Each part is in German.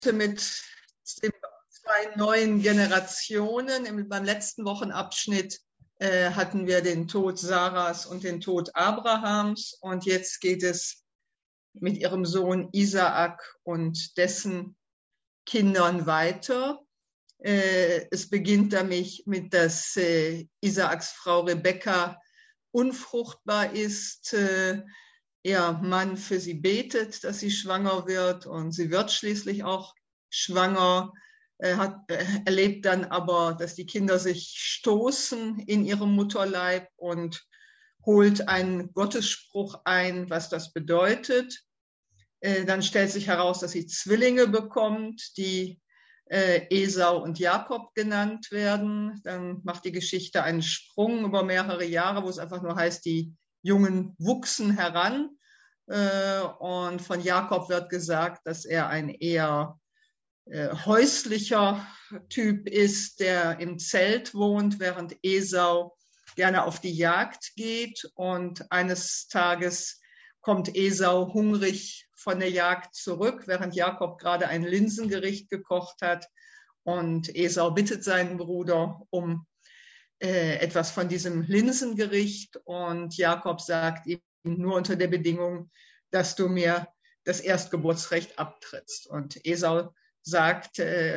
mit den zwei neuen Generationen. Beim letzten Wochenabschnitt hatten wir den Tod Saras und den Tod Abrahams. Und jetzt geht es mit ihrem Sohn Isaak und dessen Kindern weiter. Es beginnt damit, dass Isaaks Frau Rebekka unfruchtbar ist. Ihr Mann für sie betet, dass sie schwanger wird, und sie wird schließlich auch schwanger. Erlebt dann aber, dass die Kinder sich stoßen in ihrem Mutterleib, und holt einen Gottesspruch ein, was das bedeutet. Dann stellt sich heraus, dass sie Zwillinge bekommt, die Esau und Jakob genannt werden. Dann macht die Geschichte einen Sprung über mehrere Jahre, wo es einfach nur heißt, die Jungen wuchsen heran. Und von Jakob wird gesagt, dass er ein eher häuslicher Typ ist, der im Zelt wohnt, während Esau gerne auf die Jagd geht. Und eines Tages kommt Esau hungrig von der Jagd zurück, während Jakob gerade ein Linsengericht gekocht hat. Und Esau bittet seinen Bruder um etwas von diesem Linsengericht. Und Jakob sagt ihm nur unter der Bedingung, dass du mir das Erstgeburtsrecht abtrittst. Und Esau sagt,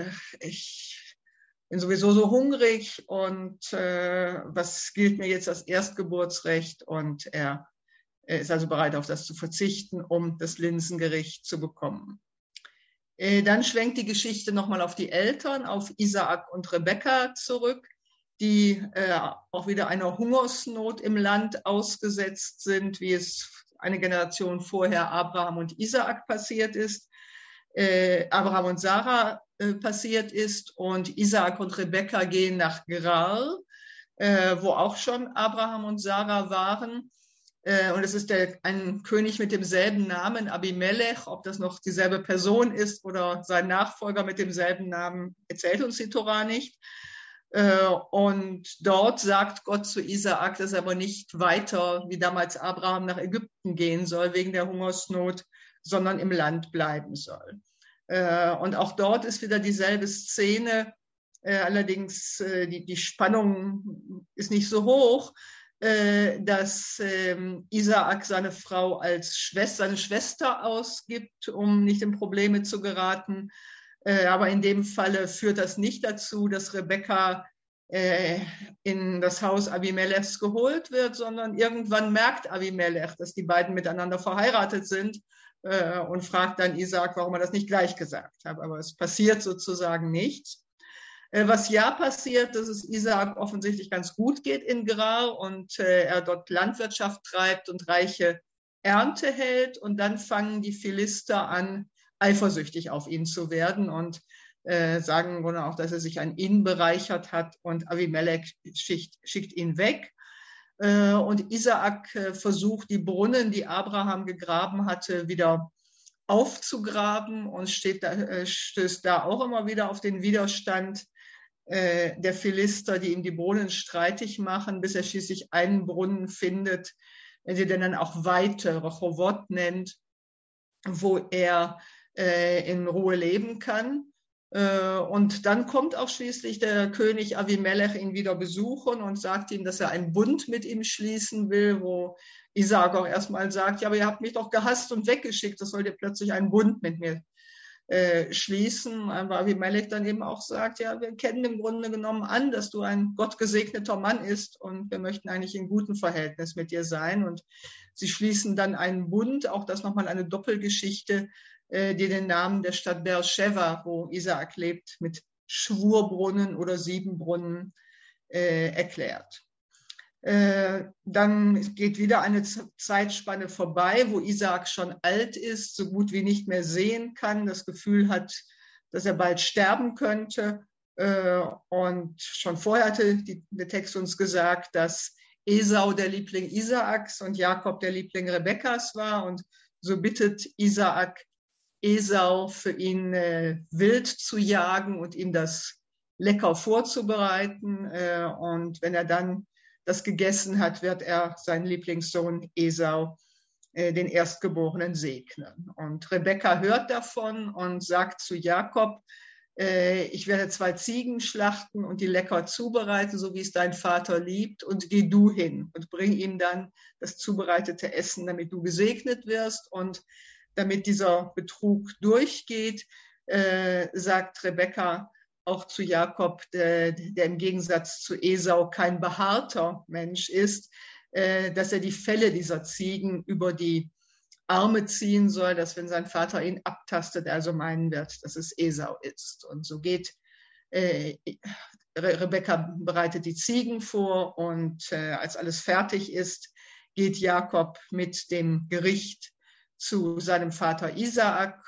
ich bin sowieso so hungrig, und was gilt mir jetzt das Erstgeburtsrecht? Und er ist also bereit, auf das zu verzichten, um das Linsengericht zu bekommen. Dann schwenkt die Geschichte nochmal auf die Eltern, auf Isaak und Rebekka zurück, die auch wieder einer Hungersnot im Land ausgesetzt sind, wie es eine Generation vorher Abraham und Isaak passiert ist, Abraham und Sarah passiert ist, und Isaak und Rebekka gehen nach Gerar, wo auch schon Abraham und Sarah waren. Und es ist ein König mit demselben Namen, Abimelech. Ob das noch dieselbe Person ist oder sein Nachfolger mit demselben Namen, erzählt uns die Tora nicht. Und dort sagt Gott zu Isaak, dass er aber nicht weiter, wie damals Abraham, nach Ägypten gehen soll wegen der Hungersnot, sondern im Land bleiben soll. Und auch dort ist wieder dieselbe Szene. Allerdings die Spannung ist nicht so hoch, dass Isaak seine Frau als seine Schwester ausgibt, um nicht in Probleme zu geraten. Aber in dem Falle führt das nicht dazu, dass Rebekka in das Haus Abimelechs geholt wird, sondern irgendwann merkt Abimelech, dass die beiden miteinander verheiratet sind, und fragt dann Isaak, warum er das nicht gleich gesagt hat. Aber es passiert sozusagen nichts. Was ja passiert, dass es Isaak offensichtlich ganz gut geht in Gerar, und er dort Landwirtschaft treibt und reiche Ernte hält. Und dann fangen die Philister an, eifersüchtig auf ihn zu werden, und sagen wohl auch, dass er sich an ihn bereichert hat, und Abimelech schickt ihn weg. Und Isaak versucht, die Brunnen, die Abraham gegraben hatte, wieder aufzugraben, und stößt da auch immer wieder auf den Widerstand der Philister, die ihm die Brunnen streitig machen, bis er schließlich einen Brunnen findet, den er dann auch Weite, Rochovot nennt, wo er in Ruhe leben kann. Und dann kommt auch schließlich der König Abimelech ihn wieder besuchen und sagt ihm, dass er einen Bund mit ihm schließen will, wo Isaak auch erstmal sagt, ja, aber ihr habt mich doch gehasst und weggeschickt, das sollt ihr plötzlich einen Bund mit mir schließen. Aber Abimelech dann eben auch sagt, ja, wir kennen im Grunde genommen an, dass du ein gottgesegneter Mann bist, und wir möchten eigentlich in gutem Verhältnis mit dir sein. Und sie schließen dann einen Bund, auch das nochmal eine Doppelgeschichte, die den Namen der Stadt Beersheva, wo Isaak lebt, mit Schwurbrunnen oder Siebenbrunnen erklärt. Dann geht wieder eine Zeitspanne vorbei, wo Isaak schon alt ist, so gut wie nicht mehr sehen kann, das Gefühl hat, dass er bald sterben könnte. Und schon vorher hatte der Text uns gesagt, dass Esau der Liebling Isaaks und Jakob der Liebling Rebekkas war. Und so bittet Isaak Esau, für ihn wild zu jagen und ihm das lecker vorzubereiten. Und wenn er dann das gegessen hat, wird er seinen Lieblingssohn Esau den Erstgeborenen segnen. Und Rebekka hört davon und sagt zu Jakob, ich werde 2 Ziegen schlachten und die lecker zubereiten, so wie es dein Vater liebt, und geh du hin und bring ihm dann das zubereitete Essen, damit du gesegnet wirst. Und damit dieser Betrug durchgeht, sagt Rebekka auch zu Jakob, der im Gegensatz zu Esau kein behaarter Mensch ist, dass er die Felle dieser Ziegen über die Arme ziehen soll, dass wenn sein Vater ihn abtastet, er also meinen wird, dass es Esau ist. Und so geht Rebekka bereitet die Ziegen vor und als alles fertig ist, geht Jakob mit dem Gericht zu seinem Vater Isaak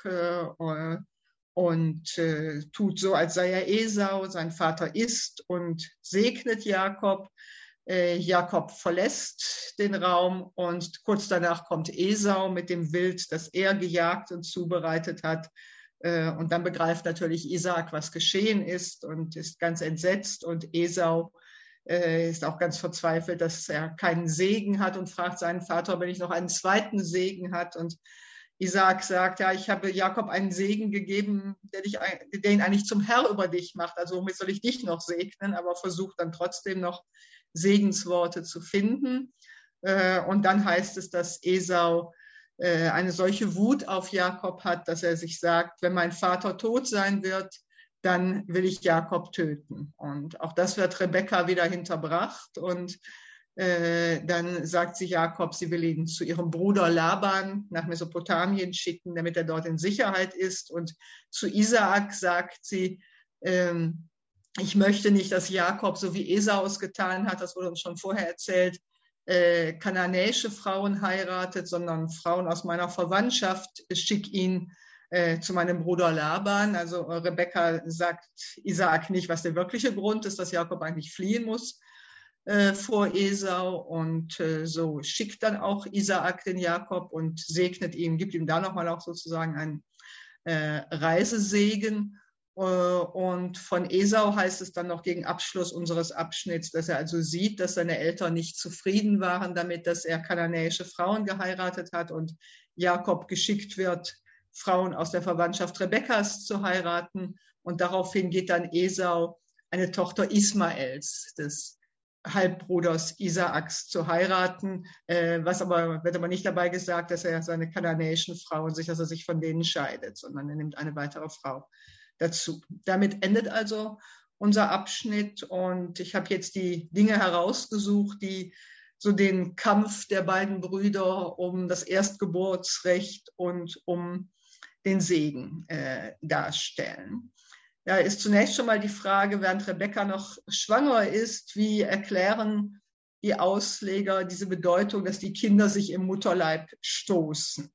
und tut so, als sei er Esau. Sein Vater isst und segnet Jakob. Jakob verlässt den Raum und kurz danach kommt Esau mit dem Wild, das er gejagt und zubereitet hat. Und dann begreift natürlich Isaak, was geschehen ist und ist ganz entsetzt. Und Esau ist auch ganz verzweifelt, dass er keinen Segen hat und fragt seinen Vater, ob er nicht noch einen zweiten Segen hat. Und Isaak sagt, ja, ich habe Jakob einen Segen gegeben, der ihn eigentlich zum Herr über dich macht. Also womit soll ich dich noch segnen? Aber versucht dann trotzdem noch Segensworte zu finden. Und dann heißt es, dass Esau eine solche Wut auf Jakob hat, dass er sich sagt, wenn mein Vater tot sein wird, dann will ich Jakob töten. Und auch das wird Rebekka wieder hinterbracht. Und dann sagt sie Jakob, sie will ihn zu ihrem Bruder Laban nach Mesopotamien schicken, damit er dort in Sicherheit ist. Und zu Isaak sagt sie, ich möchte nicht, dass Jakob, so wie Esau es getan hat, das wurde uns schon vorher erzählt, kananäische Frauen heiratet, sondern Frauen aus meiner Verwandtschaft. Schick ihn zu meinem Bruder Laban. Also Rebekka sagt Isaak nicht, was der wirkliche Grund ist, dass Jakob eigentlich fliehen muss vor Esau. Und so schickt dann auch Isaak den Jakob und segnet ihn, gibt ihm da nochmal auch sozusagen einen Reisesegen. Und von Esau heißt es dann noch gegen Abschluss unseres Abschnitts, dass er also sieht, dass seine Eltern nicht zufrieden waren damit, dass er kananäische Frauen geheiratet hat und Jakob geschickt wird, Frauen aus der Verwandtschaft Rebekkas zu heiraten. Und daraufhin geht dann Esau, eine Tochter Ismaels, des Halbbruders Isaaks, zu heiraten. Wird aber nicht dabei gesagt, dass er seine kananäischen Frauen dass er sich von denen scheidet, sondern er nimmt eine weitere Frau dazu. Damit endet also unser Abschnitt und ich habe jetzt die Dinge herausgesucht, die so den Kampf der beiden Brüder um das Erstgeburtsrecht und um den Segen darstellen. Da ist zunächst schon mal die Frage, während Rebekka noch schwanger ist, wie erklären die Ausleger diese Bedeutung, dass die Kinder sich im Mutterleib stoßen?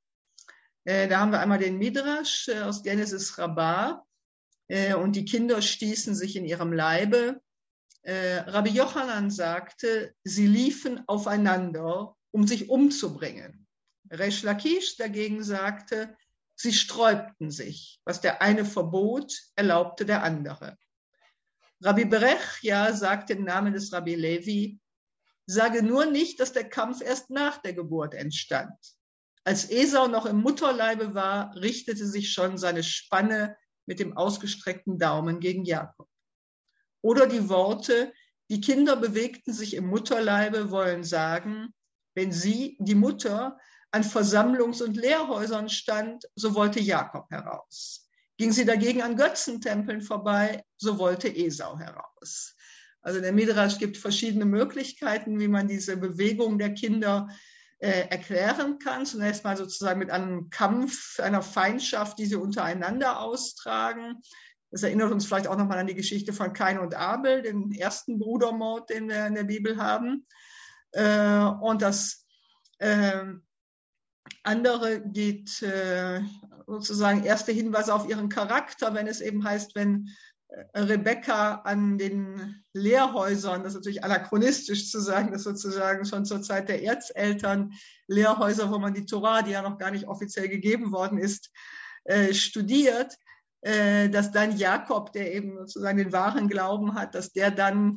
Da haben wir einmal den Midrash aus Genesis Rabbah. Und die Kinder stießen sich in ihrem Leibe. Rabbi Yochanan sagte, sie liefen aufeinander, um sich umzubringen. Resh Lakish dagegen sagte, sie sträubten sich. Was der eine verbot, erlaubte der andere. Rabbi Berechia sagte im Namen des Rabbi Levi, sage nur nicht, dass der Kampf erst nach der Geburt entstand. Als Esau noch im Mutterleibe war, richtete sich schon seine Spanne mit dem ausgestreckten Daumen gegen Jakob. Oder die Worte, die Kinder bewegten sich im Mutterleibe, wollen sagen, wenn sie, die Mutter, an Versammlungs- und Lehrhäusern stand, so wollte Jakob heraus. Ging sie dagegen an Götzentempeln vorbei, so wollte Esau heraus. Also der Midrash gibt verschiedene Möglichkeiten, wie man diese Bewegung der Kinder erklären kann. Zunächst mal sozusagen mit einem Kampf, einer Feindschaft, die sie untereinander austragen. Das erinnert uns vielleicht auch nochmal an die Geschichte von Kain und Abel, den ersten Brudermord, den wir in der Bibel haben. Und das andere geht sozusagen erste Hinweise auf ihren Charakter, wenn es eben heißt, wenn Rebekka an den Lehrhäusern, das ist natürlich anachronistisch zu sagen, dass sozusagen schon zur Zeit der Erzeltern Lehrhäuser, wo man die Tora, die ja noch gar nicht offiziell gegeben worden ist, studiert, dass dann Jakob, der eben sozusagen den wahren Glauben hat, dass der dann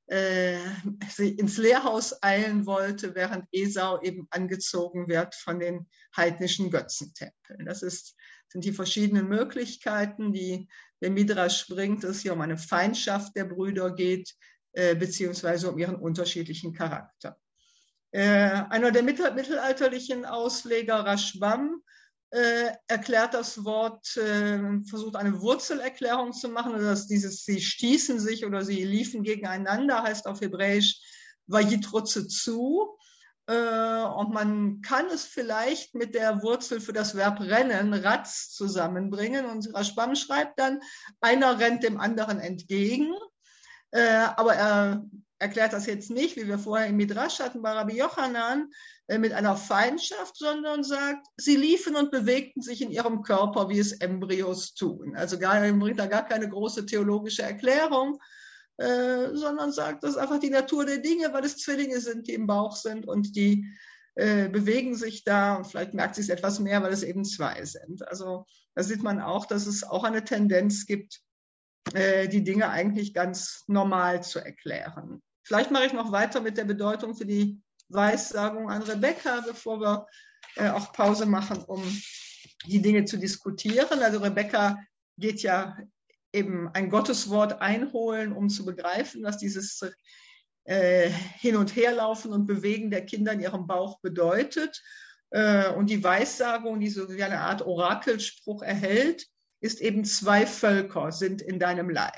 sie ins Lehrhaus eilen wollte, während Esau eben angezogen wird von den heidnischen Götzentempeln. Das sind die verschiedenen Möglichkeiten, die der Midrasch bringt, dass es hier um eine Feindschaft der Brüder geht, beziehungsweise um ihren unterschiedlichen Charakter. Einer der mittelalterlichen Ausleger, Rashbam, erklärt das Wort, versucht eine Wurzelerklärung zu machen, also dass sie stießen sich oder sie liefen gegeneinander, heißt auf Hebräisch Vayitrotze zu. Und man kann es vielleicht mit der Wurzel für das Verb rennen, Ratz, zusammenbringen. Und Rashbam schreibt dann, einer rennt dem anderen entgegen. Aber er erklärt das jetzt nicht, wie wir vorher im Midrash hatten bei Rabbi Yochanan, mit einer Feindschaft, sondern sagt, sie liefen und bewegten sich in ihrem Körper, wie es Embryos tun. Also bringt da gar keine große theologische Erklärung, sondern sagt, das ist einfach die Natur der Dinge, weil es Zwillinge sind, die im Bauch sind und die bewegen sich da und vielleicht merkt sie es etwas mehr, weil es eben zwei sind. Also da sieht man auch, dass es auch eine Tendenz gibt, die Dinge eigentlich ganz normal zu erklären. Vielleicht mache ich noch weiter mit der Bedeutung für die Weissagung an Rebekka, bevor wir auch Pause machen, um die Dinge zu diskutieren. Also Rebekka geht ja eben ein Gotteswort einholen, um zu begreifen, was dieses Hin- und Herlaufen und Bewegen der Kinder in ihrem Bauch bedeutet. Und die Weissagung, die so wie eine Art Orakelspruch erhält, ist eben 2 Völker sind in deinem Leib.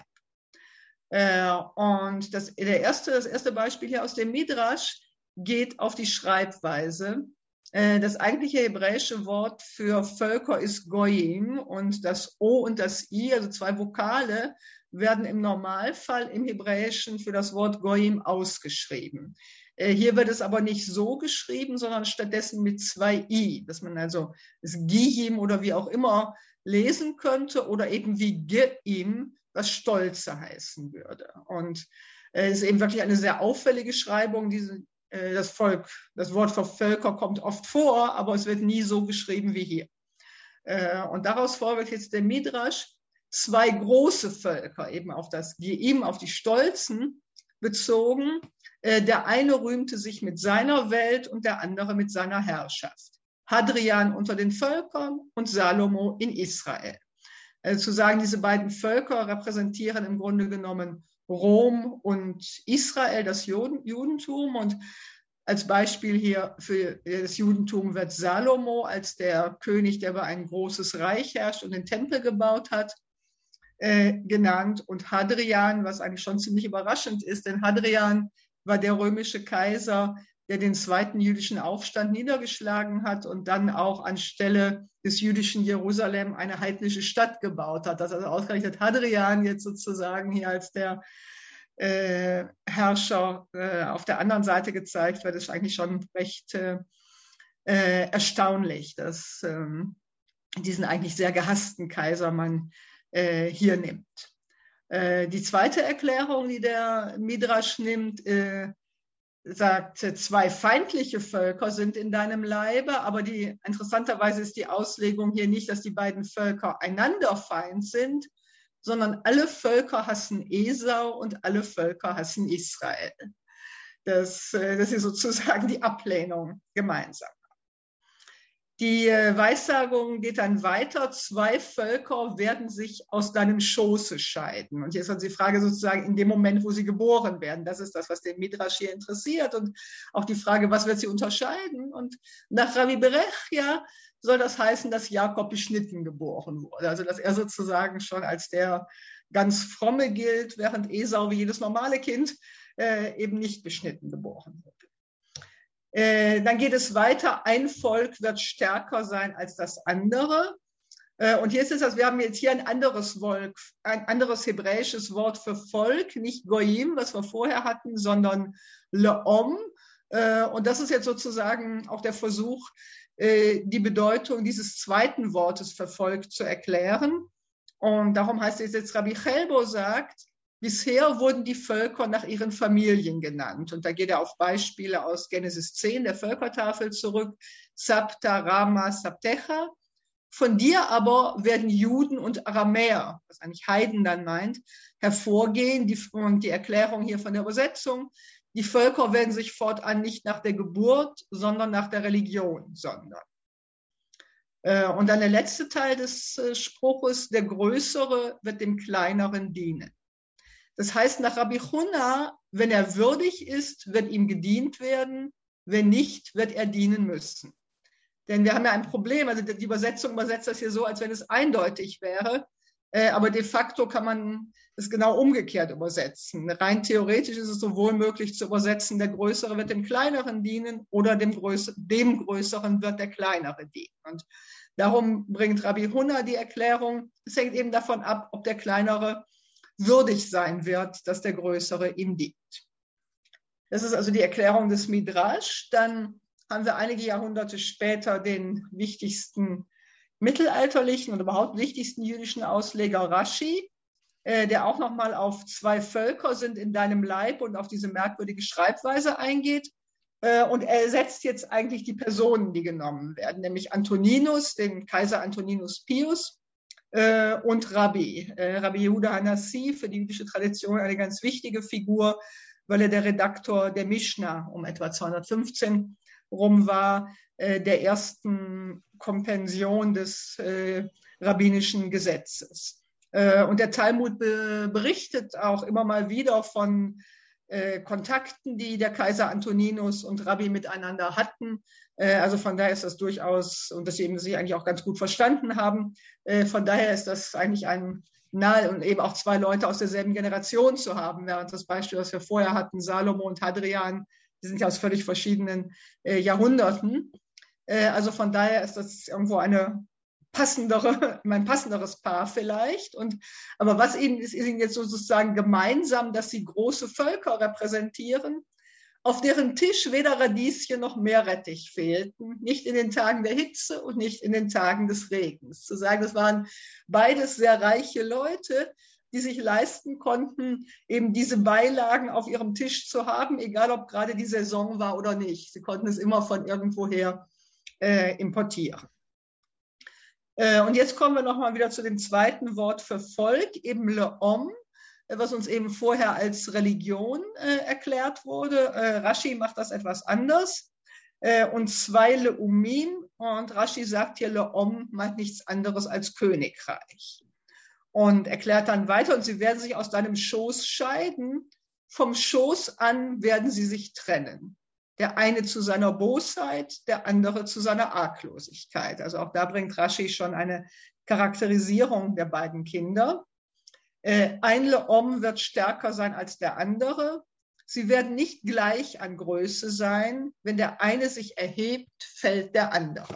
Und das erste Beispiel hier aus dem Midrash geht auf die Schreibweise. Das eigentliche hebräische Wort für Völker ist Goyim und das O und das I, also 2 Vokale, werden im Normalfall im Hebräischen für das Wort Goyim ausgeschrieben. Hier wird es aber nicht so geschrieben, sondern stattdessen mit 2 I, dass man also das Gihim oder wie auch immer lesen könnte oder eben wie Geim, was Stolze heißen würde. Und es ist eben wirklich eine sehr auffällige Schreibung. Das Wort für Völker kommt oft vor, aber es wird nie so geschrieben wie hier. Und daraus folgt jetzt der Midrash, 2 große Völker, eben auf das Geim, auf die Stolzen bezogen. Der eine rühmte sich mit seiner Welt und der andere mit seiner Herrschaft. Hadrian unter den Völkern und Salomo in Israel. Zu sagen, diese beiden Völker repräsentieren im Grunde genommen Rom und Israel, das Judentum. Und als Beispiel hier für das Judentum wird Salomo als der König, der über ein großes Reich herrscht und den Tempel gebaut hat, genannt. Und Hadrian, was eigentlich schon ziemlich überraschend ist, denn Hadrian war der römische Kaiser, der den 2. jüdischen Aufstand niedergeschlagen hat und dann auch anstelle des jüdischen Jerusalem eine heidnische Stadt gebaut hat. Das also ausgerechnet Hadrian jetzt sozusagen hier als der Herrscher auf der anderen Seite gezeigt wird, ist eigentlich schon recht erstaunlich, dass diesen eigentlich sehr gehassten Kaiser man hier nimmt. Die zweite Erklärung, die der Midrash nimmt, sagt, 2 feindliche Völker sind in deinem Leibe, aber interessanterweise ist die Auslegung hier nicht, dass die beiden Völker einander Feind sind, sondern alle Völker hassen Esau und alle Völker hassen Israel. Das ist sozusagen die Ablehnung gemeinsam. Die Weissagung geht dann weiter. 2 Völker werden sich aus deinem Schoße scheiden. Und hier ist also die Frage sozusagen in dem Moment, wo sie geboren werden. Das ist das, was den Midrash hier interessiert. Und auch die Frage, was wird sie unterscheiden? Und nach Rabbi Berechia soll das heißen, dass Jakob beschnitten geboren wurde. Also dass er sozusagen schon als der ganz Fromme gilt, während Esau wie jedes normale Kind eben nicht beschnitten geboren wurde. Dann geht es weiter, ein Volk wird stärker sein als das andere. Und hier ist es, also wir haben jetzt hier ein anderes hebräisches Wort für Volk, nicht Goyim, was wir vorher hatten, sondern Leom. Und das ist jetzt sozusagen auch der Versuch, die Bedeutung dieses zweiten Wortes für Volk zu erklären. Und darum heißt es jetzt, Rabbi Chelbo sagt, bisher wurden die Völker nach ihren Familien genannt. Und da geht er auf Beispiele aus Genesis 10, der Völkertafel, zurück. Sabta, Rama, Sabtecha. Von dir aber werden Juden und Aramäer, was eigentlich Heiden dann meint, hervorgehen. Und die Erklärung hier von der Übersetzung: Die Völker werden sich fortan nicht nach der Geburt, sondern nach der Religion sondern. Und dann der letzte Teil des Spruches: Der Größere wird dem Kleineren dienen. Das heißt, nach Rabbi Huna, wenn er würdig ist, wird ihm gedient werden, wenn nicht, wird er dienen müssen. Denn wir haben ja ein Problem, also die Übersetzung übersetzt das hier so, als wenn es eindeutig wäre, aber de facto kann man es genau umgekehrt übersetzen. Rein theoretisch ist es sowohl möglich zu übersetzen: Der Größere wird dem Kleineren dienen, oder dem Größeren wird der Kleinere dienen. Und darum bringt Rabbi Huna die Erklärung: Es hängt eben davon ab, ob der Kleinere würdig sein wird, dass der Größere ihm dient. Das ist also die Erklärung des Midrash. Dann haben wir einige Jahrhunderte später den wichtigsten mittelalterlichen und überhaupt wichtigsten jüdischen Ausleger Rashi, der auch nochmal auf 2 Völker sind in deinem Leib und auf diese merkwürdige Schreibweise eingeht. Und er ersetzt jetzt eigentlich die Personen, die genommen werden, nämlich Antoninus, den Kaiser Antoninus Pius, und Rabbi Yehuda Hanassi, für die jüdische Tradition eine ganz wichtige Figur, weil er der Redaktor der Mishnah um etwa 215 rum war, der ersten Kompension des rabbinischen Gesetzes. Und der Talmud berichtet auch immer mal wieder von Kontakten, die der Kaiser Antoninus und Rabbi miteinander hatten. Also von daher ist das durchaus, und dass sie eben sich eigentlich auch ganz gut verstanden haben, von daher ist das eigentlich ein nahe, und eben auch 2 Leute aus derselben Generation zu haben, während das Beispiel, was wir vorher hatten, Salomo und Hadrian, die sind ja aus völlig verschiedenen Jahrhunderten. Also von daher ist das irgendwo ein passenderes Paar vielleicht. Aber was ihnen ist ihnen jetzt sozusagen gemeinsam, dass sie große Völker repräsentieren, auf deren Tisch weder Radieschen noch Meerrettich fehlten, nicht in den Tagen der Hitze und nicht in den Tagen des Regens. Zu sagen, das waren beides sehr reiche Leute, die sich leisten konnten, eben diese Beilagen auf ihrem Tisch zu haben, egal ob gerade die Saison war oder nicht. Sie konnten es immer von irgendwoher importieren. Und jetzt kommen wir nochmal wieder zu dem zweiten Wort für Volk, eben Le'om, was uns eben vorher als Religion erklärt wurde. Rashi macht das etwas anders. Und 2 Le'umim. Und Rashi sagt hier, Le'om meint nichts anderes als Königreich. Und erklärt dann weiter: Und sie werden sich aus deinem Schoß scheiden. Vom Schoß an werden sie sich trennen. Der eine zu seiner Bosheit, der andere zu seiner Arglosigkeit. Also auch da bringt Rashi schon eine Charakterisierung der beiden Kinder. Ein Le'om wird stärker sein als der andere. Sie werden nicht gleich an Größe sein. Wenn der eine sich erhebt, fällt der andere.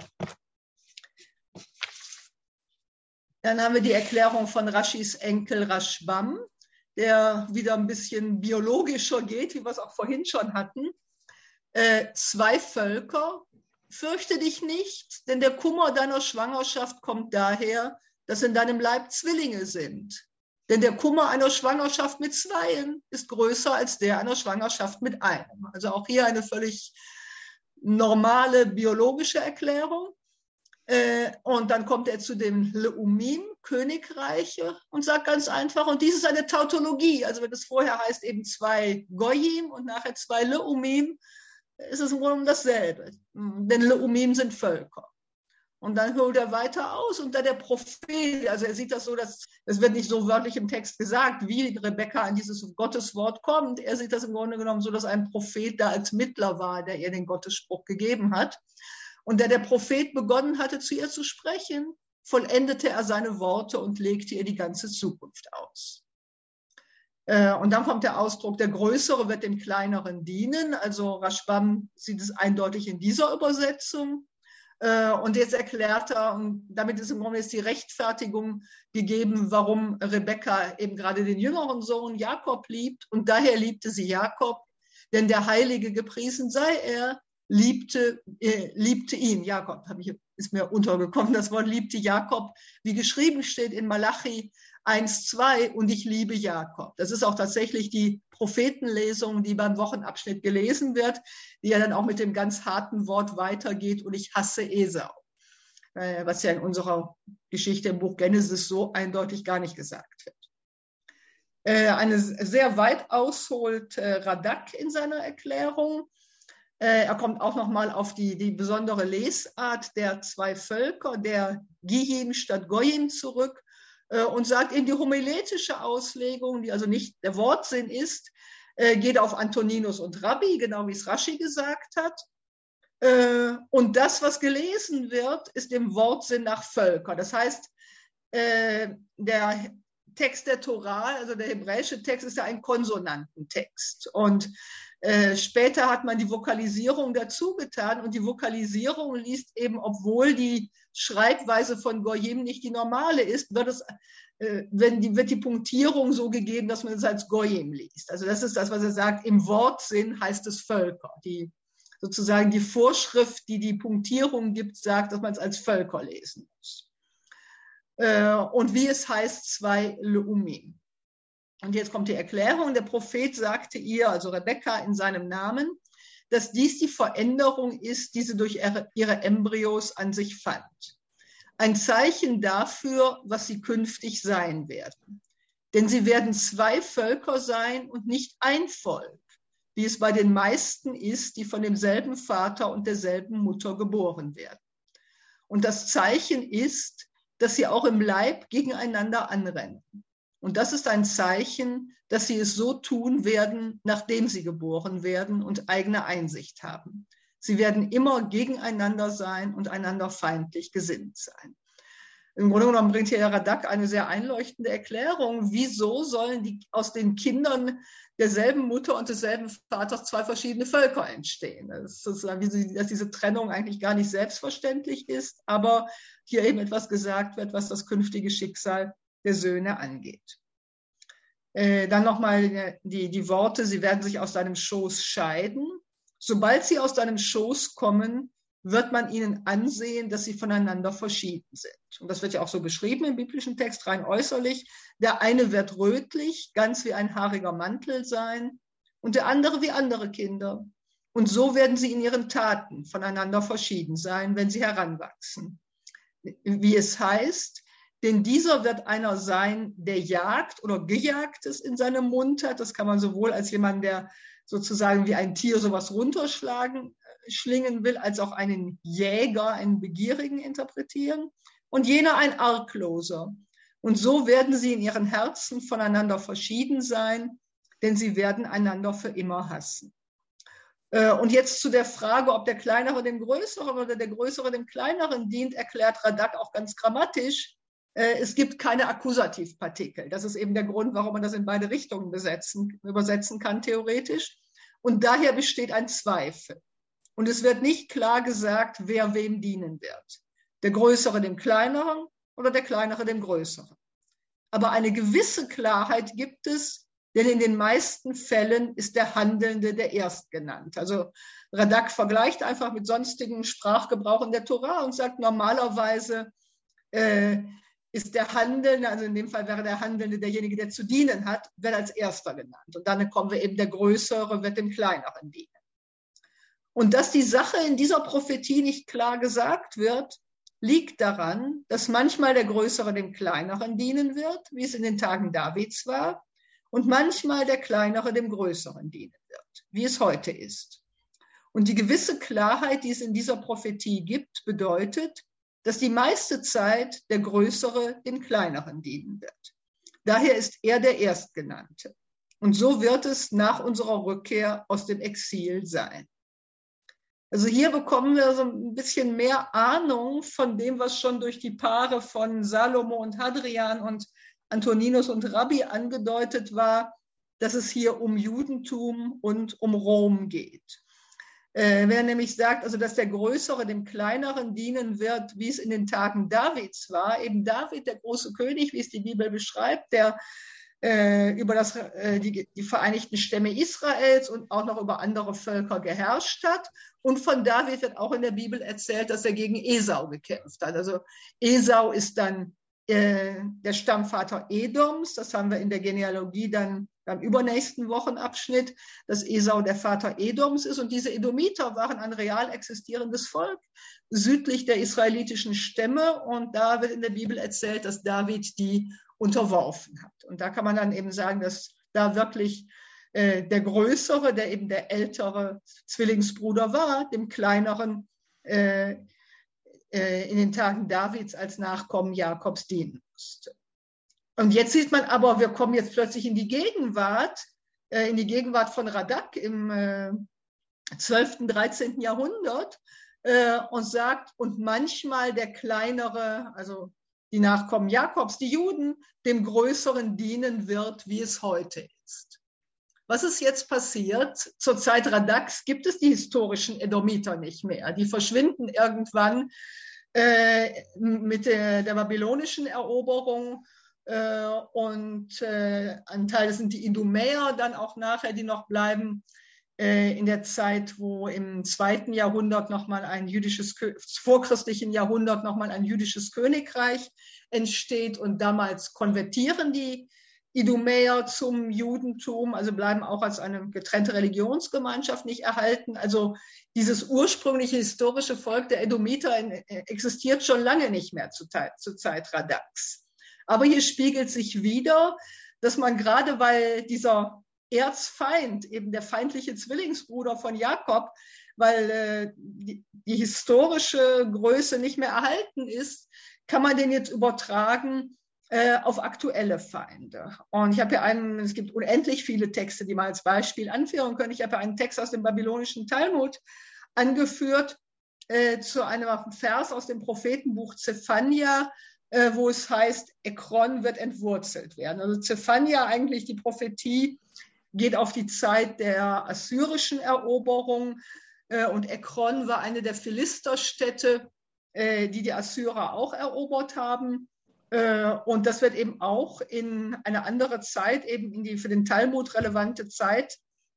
Dann haben wir die Erklärung von Rashis Enkel Rashbam, der wieder ein bisschen biologischer geht, wie wir es auch vorhin schon hatten. 2 Völker, fürchte dich nicht, denn der Kummer deiner Schwangerschaft kommt daher, dass in deinem Leib Zwillinge sind. Denn der Kummer einer Schwangerschaft mit 2 ist größer als der einer Schwangerschaft mit 1. Also auch hier eine völlig normale biologische Erklärung. Und dann kommt er zu den Le'umim, Königreiche, und sagt ganz einfach, und dies ist eine Tautologie. Also wenn es vorher heißt eben 2 Goyim und nachher 2 Le'umim, ist es im Grunde dasselbe. Denn Le'umim sind Völker. Und dann holt er weiter aus, und da der Prophet, also er sieht das so, dass es wird nicht so wörtlich im Text gesagt, wie Rebekka an dieses Gotteswort kommt. Er sieht das im Grunde genommen so, dass ein Prophet da als Mittler war, der ihr den Gottesspruch gegeben hat. Und da der Prophet begonnen hatte, zu ihr zu sprechen, vollendete er seine Worte und legte ihr die ganze Zukunft aus. Und dann kommt der Ausdruck: Der Größere wird dem Kleineren dienen. Also Rashbam sieht es eindeutig in dieser Übersetzung. Und jetzt erklärt er, und damit ist im Grunde jetzt die Rechtfertigung gegeben, warum Rebekka eben gerade den jüngeren Sohn Jakob liebt. Und daher liebte sie Jakob, denn der Heilige, gepriesen sei er, liebte ihn. Jakob, ist mir untergekommen, das Wort liebte Jakob, wie geschrieben steht in Malachi 1,2, und ich liebe Jakob. Das ist auch tatsächlich die Prophetenlesung, die beim Wochenabschnitt gelesen wird, die ja dann auch mit dem ganz harten Wort weitergeht: Und ich hasse Esau. was ja in unserer Geschichte im Buch Genesis so eindeutig gar nicht gesagt wird. Eine sehr weit ausholt Radak in seiner Erklärung. Er kommt auch nochmal auf die besondere Lesart der zwei Völker, der Gihim statt Goyim zurück und sagt eben, die homiletische Auslegung, die also nicht der Wortsinn ist, geht auf Antoninus und Rabbi, genau wie es Rashi gesagt hat. Und das, was gelesen wird, ist im Wortsinn nach Völker. Das heißt, der Text der Torah, also der hebräische Text, ist ja ein Konsonantentext. Und später hat man die Vokalisierung dazu getan und die Vokalisierung liest eben, obwohl die Schreibweise von Goyim nicht die normale ist, wird die Punktierung so gegeben, dass man es als Goyim liest. Also das ist das, was er sagt, im Wortsinn heißt es Völker. Sozusagen die Vorschrift, die Punktierung gibt, sagt, dass man es als Völker lesen muss. Und wie es heißt, zwei Leumim. Und jetzt kommt die Erklärung. Der Prophet sagte ihr, also Rebekka in seinem Namen, dass dies die Veränderung ist, die sie durch ihre Embryos an sich fand. Ein Zeichen dafür, was sie künftig sein werden. Denn sie werden zwei Völker sein und nicht ein Volk, wie es bei den meisten ist, die von demselben Vater und derselben Mutter geboren werden. Und das Zeichen ist, dass sie auch im Leib gegeneinander anrennen. Und das ist ein Zeichen, dass sie es so tun werden, nachdem sie geboren werden und eigene Einsicht haben. Sie werden immer gegeneinander sein und einander feindlich gesinnt sein. Im Grunde genommen bringt hier der Radak eine sehr einleuchtende Erklärung. Wieso sollen aus den Kindern derselben Mutter und desselben Vaters zwei verschiedene Völker entstehen? Das ist sozusagen, dass diese Trennung eigentlich gar nicht selbstverständlich ist, aber hier eben etwas gesagt wird, was das künftige Schicksal der Söhne angeht. Dann nochmal die Worte, sie werden sich aus deinem Schoß scheiden. Sobald sie aus deinem Schoß kommen, wird man ihnen ansehen, dass sie voneinander verschieden sind. Und das wird ja auch so beschrieben im biblischen Text, rein äußerlich. Der eine wird rötlich, ganz wie ein haariger Mantel sein, und der andere wie andere Kinder. Und so werden sie in ihren Taten voneinander verschieden sein, wenn sie heranwachsen. Wie es heißt, denn dieser wird einer sein, der Jagd oder Gejagtes in seinem Mund hat. Das kann man sowohl als jemand, der sozusagen wie ein Tier sowas runterschlingen will, als auch einen Jäger, einen Begierigen interpretieren. Und jener ein Argloser. Und so werden sie in ihren Herzen voneinander verschieden sein, denn sie werden einander für immer hassen. Und jetzt zu der Frage, ob der Kleinere dem Größeren oder der Größere dem Kleineren dient, erklärt Radak auch ganz grammatisch. Es gibt keine Akkusativpartikel. Das ist eben der Grund, warum man das in beide Richtungen übersetzen kann, theoretisch. Und daher besteht ein Zweifel. Und es wird nicht klar gesagt, wer wem dienen wird. Der Größere dem Kleineren oder der Kleinere dem Größeren. Aber eine gewisse Klarheit gibt es, denn in den meisten Fällen ist der Handelnde der Erstgenannte. Also Radak vergleicht einfach mit sonstigen Sprachgebrauchen der Tora und sagt, normalerweise ist der Handelnde, also in dem Fall wäre der Handelnde derjenige, der zu dienen hat, wird als Erster genannt. Und dann kommen wir eben, der Größere wird dem Kleineren dienen. Und dass die Sache in dieser Prophetie nicht klar gesagt wird, liegt daran, dass manchmal der Größere dem Kleineren dienen wird, wie es in den Tagen Davids war, und manchmal der Kleinere dem Größeren dienen wird, wie es heute ist. Und die gewisse Klarheit, die es in dieser Prophetie gibt, bedeutet, dass die meiste Zeit der Größere dem Kleineren dienen wird. Daher ist er der Erstgenannte. Und so wird es nach unserer Rückkehr aus dem Exil sein. Also hier bekommen wir so ein bisschen mehr Ahnung von dem, was schon durch die Paare von Salomo und Hadrian und Antoninus und Rabbi angedeutet war, dass es hier um Judentum und um Rom geht. Wenn er nämlich sagt, also dass der Größere dem Kleineren dienen wird, wie es in den Tagen Davids war, eben David, der große König, wie es die Bibel beschreibt, der über die Vereinigten Stämme Israels und auch noch über andere Völker geherrscht hat. Und von David wird auch in der Bibel erzählt, dass er gegen Esau gekämpft hat. Also Esau ist dann der Stammvater Edoms, das haben wir in der Genealogie dann beim übernächsten Wochenabschnitt, dass Esau der Vater Edoms ist. Und diese Edomiter waren ein real existierendes Volk südlich der israelitischen Stämme. Und da wird in der Bibel erzählt, dass David die unterworfen hat. Und da kann man dann eben sagen, dass da wirklich der Größere, der eben der ältere Zwillingsbruder war, dem Kleineren in den Tagen Davids als Nachkommen Jakobs dienen musste. Und jetzt sieht man aber, wir kommen jetzt plötzlich in die Gegenwart von Radak im 12., 13. Jahrhundert und sagt, und manchmal der Kleinere, also die Nachkommen Jakobs, die Juden, dem Größeren dienen wird, wie es heute ist. Was ist jetzt passiert? Zur Zeit Radaks gibt es die historischen Edomiter nicht mehr. Die verschwinden irgendwann mit der babylonischen Eroberung und ein Teil sind die Idumäer dann auch nachher, die noch bleiben in der Zeit, wo im 2. Jahrhundert nochmal vorchristlichen Jahrhundert nochmal ein jüdisches Königreich entsteht und damals konvertieren die Idumäer zum Judentum, also bleiben auch als eine getrennte Religionsgemeinschaft nicht erhalten. Also dieses ursprüngliche historische Volk der Edomiter existiert schon lange nicht mehr zur Zeit Radaks. Aber hier spiegelt sich wider, dass man gerade, weil dieser Erzfeind, eben der feindliche Zwillingsbruder von Jakob, weil die historische Größe nicht mehr erhalten ist, kann man den jetzt übertragen auf aktuelle Feinde. Und ich habe hier es gibt unendlich viele Texte, die man als Beispiel anführen können. Ich habe hier einen Text aus dem babylonischen Talmud angeführt, zu einem Vers aus dem Prophetenbuch Zephania, wo es heißt, Ekron wird entwurzelt werden. Also Zephania, eigentlich die Prophetie, geht auf die Zeit der assyrischen Eroberung und Ekron war eine der Philisterstädte, die Assyrer auch erobert haben. Und das wird eben auch in eine andere Zeit, eben in die für den Talmud relevante Zeit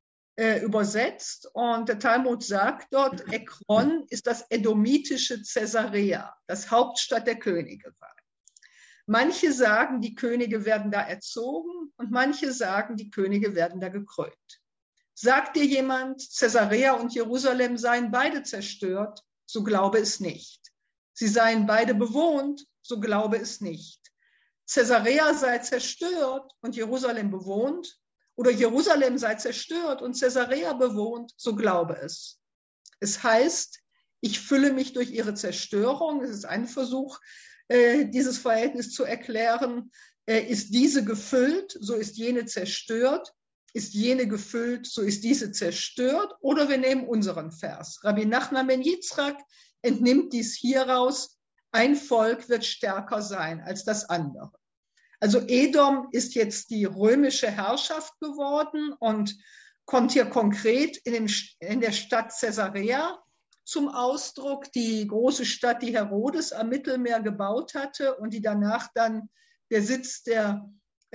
übersetzt. Und der Talmud sagt dort, Ekron ist das edomitische Caesarea, das Hauptstadt der Könige war. Manche sagen, die Könige werden da erzogen und manche sagen, die Könige werden da gekrönt. Sagt dir jemand, Caesarea und Jerusalem seien beide zerstört, so glaube es nicht. Sie seien beide bewohnt, so glaube es nicht. Caesarea sei zerstört und Jerusalem bewohnt, oder Jerusalem sei zerstört und Caesarea bewohnt, so glaube es. Es heißt, ich fülle mich durch ihre Zerstörung. Es ist ein Versuch, dieses Verhältnis zu erklären. Ist diese gefüllt, so ist jene zerstört. Ist jene gefüllt, so ist diese zerstört. Oder wir nehmen unseren Vers. Rabbi Nachman ben Yitzchak entnimmt dies hieraus: Ein Volk wird stärker sein als das andere. Also Edom ist jetzt die römische Herrschaft geworden und kommt hier konkret in der Stadt Caesarea zum Ausdruck, die große Stadt, die Herodes am Mittelmeer gebaut hatte und die danach dann der Sitz der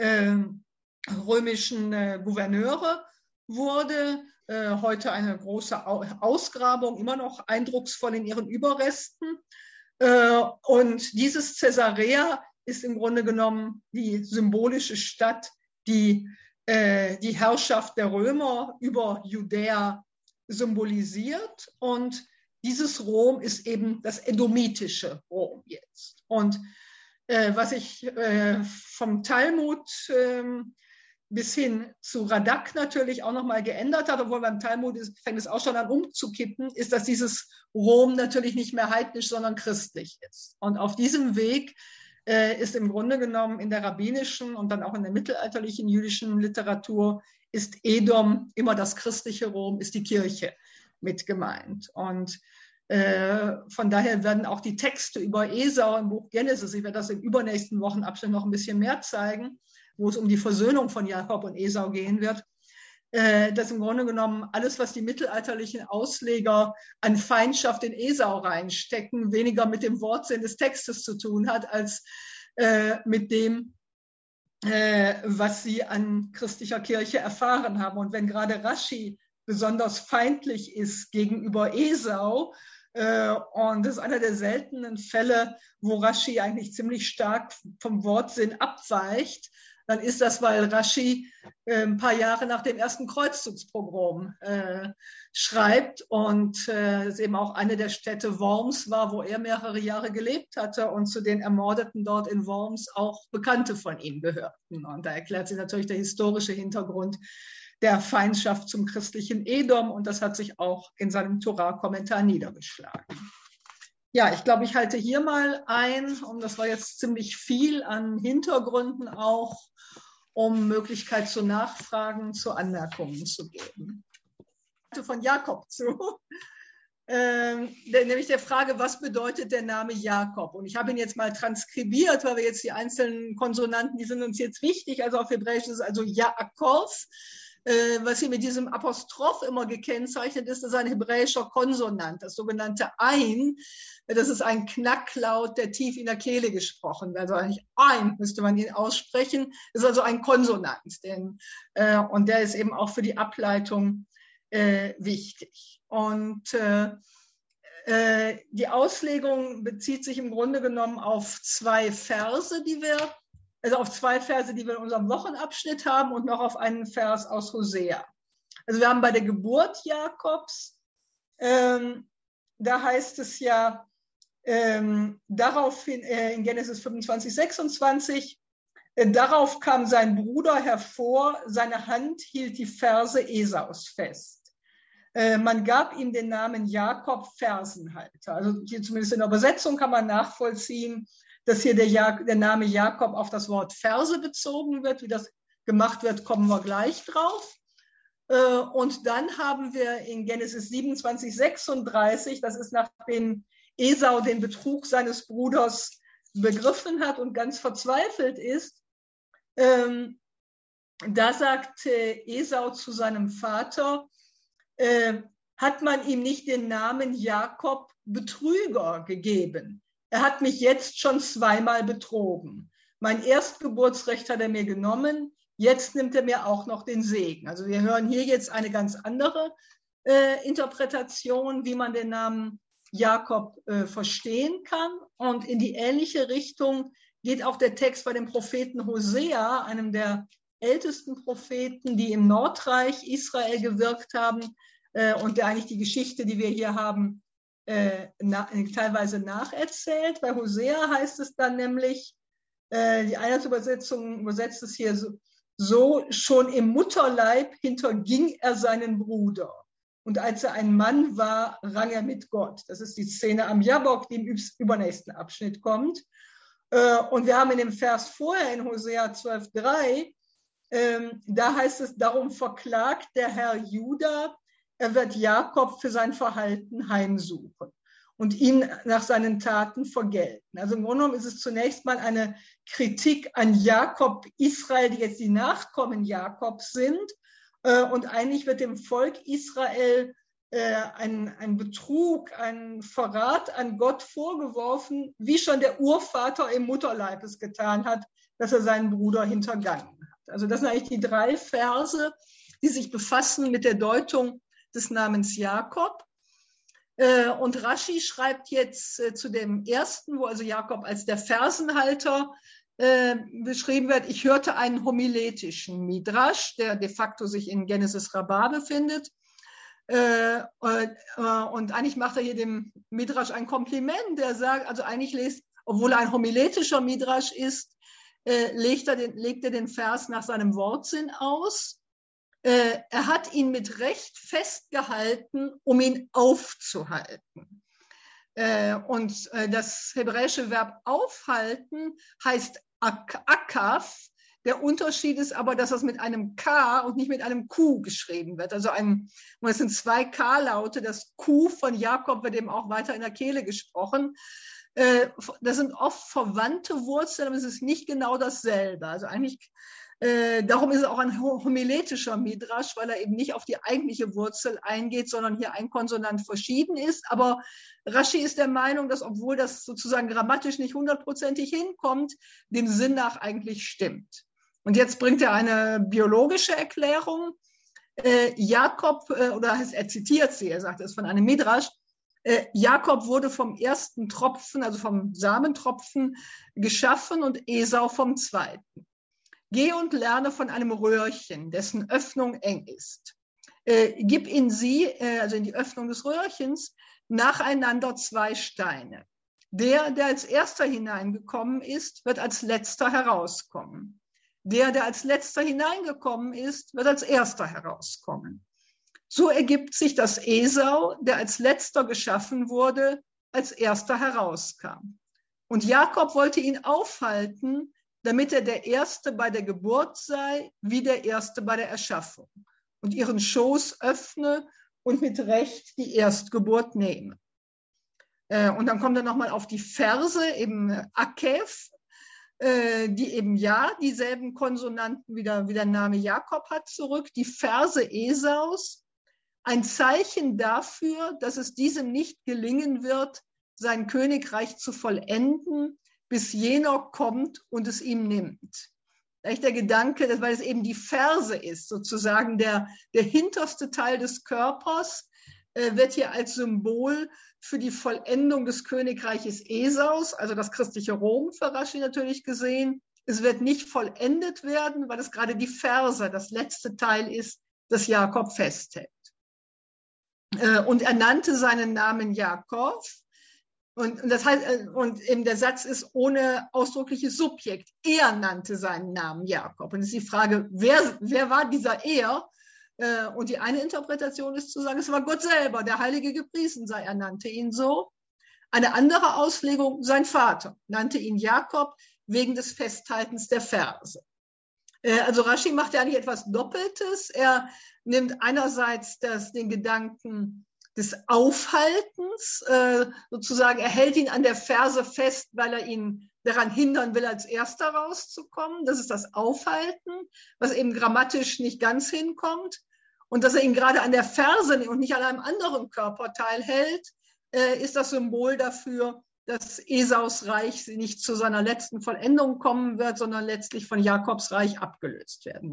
römischen Gouverneure wurde. Heute eine große Ausgrabung, immer noch eindrucksvoll in ihren Überresten. Und dieses Caesarea ist im Grunde genommen die symbolische Stadt, die die Herrschaft der Römer über Judäa symbolisiert. Und dieses Rom ist eben das edomitische Rom jetzt. Und was ich vom Talmud bis hin zu Radak natürlich auch nochmal geändert hat, obwohl beim Talmud fängt es auch schon an umzukippen, ist, dass dieses Rom natürlich nicht mehr heidnisch, sondern christlich ist. Und auf diesem Weg ist im Grunde genommen in der rabbinischen und dann auch in der mittelalterlichen jüdischen Literatur ist Edom immer das christliche Rom, ist die Kirche mit gemeint. Und von daher werden auch die Texte über Esau im Buch Genesis, ich werde das im übernächsten Wochenabschnitt noch ein bisschen mehr zeigen, wo es um die Versöhnung von Jakob und Esau gehen wird, dass im Grunde genommen alles, was die mittelalterlichen Ausleger an Feindschaft in Esau reinstecken, weniger mit dem Wortsinn des Textes zu tun hat, als mit dem, was sie an christlicher Kirche erfahren haben. Und wenn gerade Rashi besonders feindlich ist gegenüber Esau, und das ist einer der seltenen Fälle, wo Rashi eigentlich ziemlich stark vom Wortsinn abweicht, dann ist das, weil Rashi ein paar Jahre nach dem ersten Kreuzzugspogrom schreibt und es eben auch eine der Städte Worms war, wo er mehrere Jahre gelebt hatte und zu den Ermordeten dort in Worms auch Bekannte von ihm gehörten. Und da erklärt sich natürlich der historische Hintergrund der Feindschaft zum christlichen Edom und das hat sich auch in seinem Torah-Kommentar niedergeschlagen. Ja, ich glaube, ich halte hier mal ein, und das war jetzt ziemlich viel an Hintergründen auch, um Möglichkeit zu Nachfragen, zu Anmerkungen zu geben. Von Jakob zu, nämlich der Frage, was bedeutet der Name Jakob? Und ich habe ihn jetzt mal transkribiert, weil wir jetzt die einzelnen Konsonanten, die sind uns jetzt wichtig, also auf Hebräisch ist es also Yaakov. Was hier mit diesem Apostroph immer gekennzeichnet ist, ist ein hebräischer Konsonant, das sogenannte Ein. Das ist ein Knacklaut, der tief in der Kehle gesprochen wird. Also eigentlich Ein müsste man ihn aussprechen. Das ist also ein Konsonant. Und der ist eben auch für die Ableitung wichtig. Und die Auslegung bezieht sich im Grunde genommen auf zwei Verse, die wir in unserem Wochenabschnitt haben und noch auf einen Vers aus Hosea. Also wir haben bei der Geburt Jakobs, da heißt es ja daraufhin in Genesis 25, 26, darauf kam sein Bruder hervor, seine Hand hielt die Ferse Esaus fest. Man gab ihm den Namen Jakob, Fersenhalter. Also hier zumindest in der Übersetzung kann man nachvollziehen, dass hier der Name Jakob auf das Wort Ferse bezogen wird. Wie das gemacht wird, kommen wir gleich drauf. Und dann haben wir in Genesis 27, 36, das ist nachdem Esau den Betrug seines Bruders begriffen hat und ganz verzweifelt ist, da sagt Esau zu seinem Vater, hat man ihm nicht den Namen Jakob Betrüger gegeben? Er hat mich jetzt schon zweimal betrogen. Mein Erstgeburtsrecht hat er mir genommen, jetzt nimmt er mir auch noch den Segen. Also wir hören hier jetzt eine ganz andere Interpretation, wie man den Namen Jakob verstehen kann. Und in die ähnliche Richtung geht auch der Text bei dem Propheten Hosea, einem der ältesten Propheten, die im Nordreich Israel gewirkt haben und der eigentlich die Geschichte, die wir hier haben, teilweise nacherzählt. Bei Hosea heißt es dann nämlich, die Einheitsübersetzung übersetzt es hier so, schon im Mutterleib hinterging er seinen Bruder. Und als er ein Mann war, rang er mit Gott. Das ist die Szene am Jabbok, die im übernächsten Abschnitt kommt. Und wir haben in dem Vers vorher in Hosea 12,3, da heißt es, darum verklagt der Herr Juda, er wird Jakob für sein Verhalten heimsuchen und ihn nach seinen Taten vergelten. Also im Grunde genommen ist es zunächst mal eine Kritik an Jakob, Israel, die jetzt die Nachkommen Jakobs sind. Und eigentlich wird dem Volk Israel ein Betrug, ein Verrat an Gott vorgeworfen, wie schon der Urvater im Mutterleib es getan hat, dass er seinen Bruder hintergangen hat. Also das sind eigentlich die drei Verse, die sich befassen mit der Deutung des Namens Jakob. Und Rashi schreibt jetzt zu dem ersten, wo also Jakob als der Fersenhalter beschrieben wird. Ich hörte einen homiletischen Midrash, der de facto sich in Genesis Rabbah befindet. Und eigentlich macht er hier dem Midrash ein Kompliment. Der sagt, also eigentlich obwohl er ein homiletischer Midrash ist, legt er den Vers nach seinem Wortsinn aus. Er hat ihn mit Recht festgehalten, um ihn aufzuhalten. Und das hebräische Verb aufhalten heißt akav. Der Unterschied ist aber, dass das mit einem K und nicht mit einem Q geschrieben wird. Also es sind zwei K-Laute. Das Q von Jakob wird eben auch weiter in der Kehle gesprochen. Das sind oft verwandte Wurzeln, aber es ist nicht genau dasselbe. Also eigentlich darum ist es auch ein homiletischer Midrash, weil er eben nicht auf die eigentliche Wurzel eingeht, sondern hier ein Konsonant verschieden ist. Aber Rashi ist der Meinung, dass obwohl das sozusagen grammatisch nicht 100%ig hinkommt, dem Sinn nach eigentlich stimmt. Und jetzt bringt er eine biologische Erklärung. Jakob, er zitiert sie, er sagt es von einem Midrash, Jakob wurde vom ersten Tropfen, also vom Samentropfen geschaffen und Esau vom zweiten. geh und lerne von einem Röhrchen, dessen Öffnung eng ist. Gib in sie, also in die Öffnung des Röhrchens, nacheinander 2 Steine. Der als erster hineingekommen ist, wird als letzter herauskommen. Der als letzter hineingekommen ist, wird als erster herauskommen. So ergibt sich, dass Esau, der als letzter geschaffen wurde, als erster herauskam. Und Jakob wollte ihn aufhalten, damit er der Erste bei der Geburt sei, wie der Erste bei der Erschaffung, und ihren Schoß öffne und mit Recht die Erstgeburt nehme. Und dann kommt er nochmal auf die Verse, eben Akev, die eben ja dieselben Konsonanten wie der Name Jakob hat, zurück. Die Verse Esaus, ein Zeichen dafür, dass es diesem nicht gelingen wird, sein Königreich zu vollenden, bis jener kommt und es ihm nimmt. Echt der Gedanke, weil es eben die Ferse ist, sozusagen der hinterste Teil des Körpers, wird hier als Symbol für die Vollendung des Königreiches Esaus, also das christliche Rom für Rashi natürlich gesehen. Es wird nicht vollendet werden, weil es gerade die Ferse, das letzte Teil ist, das Jakob festhält. Und er nannte seinen Namen Jakob. Und das heißt, und eben der Satz ist ohne ausdrückliches Subjekt. Er nannte seinen Namen Jakob. Und es ist die Frage, wer war dieser Er? Und die eine Interpretation ist zu sagen, es war Gott selber, der Heilige gepriesen sei. Er nannte ihn so. Eine andere Auslegung, sein Vater nannte ihn Jakob wegen des Festhaltens der Verse. Also Rashi macht ja eigentlich etwas Doppeltes. Er nimmt einerseits den Gedanken des Aufhaltens, sozusagen, er hält ihn an der Verse fest, weil er ihn daran hindern will, als Erster rauszukommen. Das ist das Aufhalten, was eben grammatisch nicht ganz hinkommt. Und dass er ihn gerade an der Ferse und nicht an einem anderen Körperteil hält, ist das Symbol dafür, dass Esaus Reich nicht zu seiner letzten Vollendung kommen wird, sondern letztlich von Jakobs Reich abgelöst werden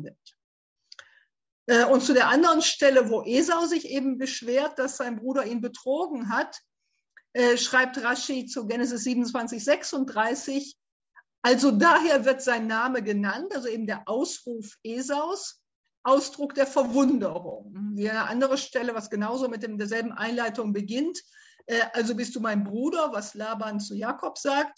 wird. Und zu der anderen Stelle, wo Esau sich eben beschwert, dass sein Bruder ihn betrogen hat, schreibt Rashi zu Genesis 27, 36, also daher wird sein Name genannt, also eben der Ausruf Esaus, Ausdruck der Verwunderung. Wie eine andere Stelle, was genauso mit derselben Einleitung beginnt, also bist du mein Bruder, was Laban zu Jakob sagt,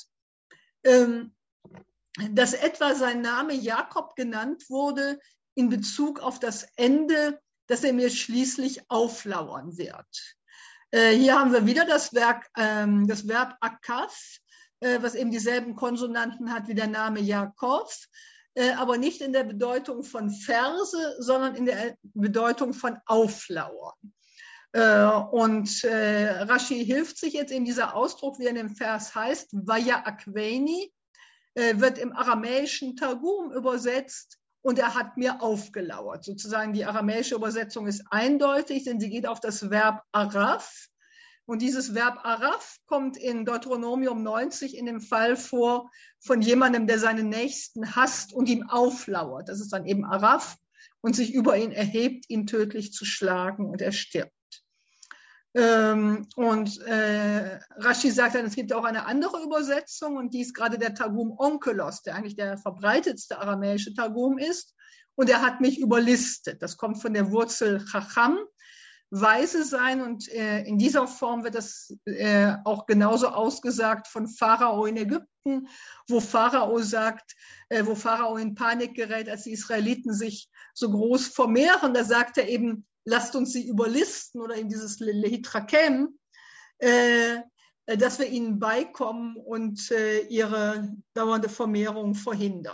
dass etwa sein Name Jakob genannt wurde in Bezug auf das Ende, dass er mir schließlich auflauern wird. Hier haben wir wieder das Verb akav, was eben dieselben Konsonanten hat wie der Name Jakob, aber nicht in der Bedeutung von Verse, sondern in der Bedeutung von Auflauern. Und Rashi hilft sich jetzt in dieser Ausdruck, wie er in dem Vers heißt, Vaya Akveni, wird im aramäischen Targum übersetzt und er hat mir aufgelauert. Sozusagen die aramäische Übersetzung ist eindeutig, denn sie geht auf das Verb araf. Und dieses Verb araf kommt in Deuteronomium 90 in dem Fall vor von jemandem, der seinen Nächsten hasst und ihm auflauert. Das ist dann eben araf und sich über ihn erhebt, ihn tödlich zu schlagen und er stirbt. Rashi sagt dann, es gibt auch eine andere Übersetzung und die ist gerade der Targum Onkelos, der eigentlich der verbreitetste aramäische Targum ist. Und er hat mich überlistet. Das kommt von der Wurzel Chacham, weise sein. Und in dieser Form wird das auch genauso ausgesagt von Pharao in Ägypten, wo Pharao sagt, wo Pharao in Panik gerät, als die Israeliten sich so groß vermehren. Da sagt er eben, lasst uns sie überlisten oder in dieses Lehitrakem, dass wir ihnen beikommen und ihre dauernde Vermehrung verhindern.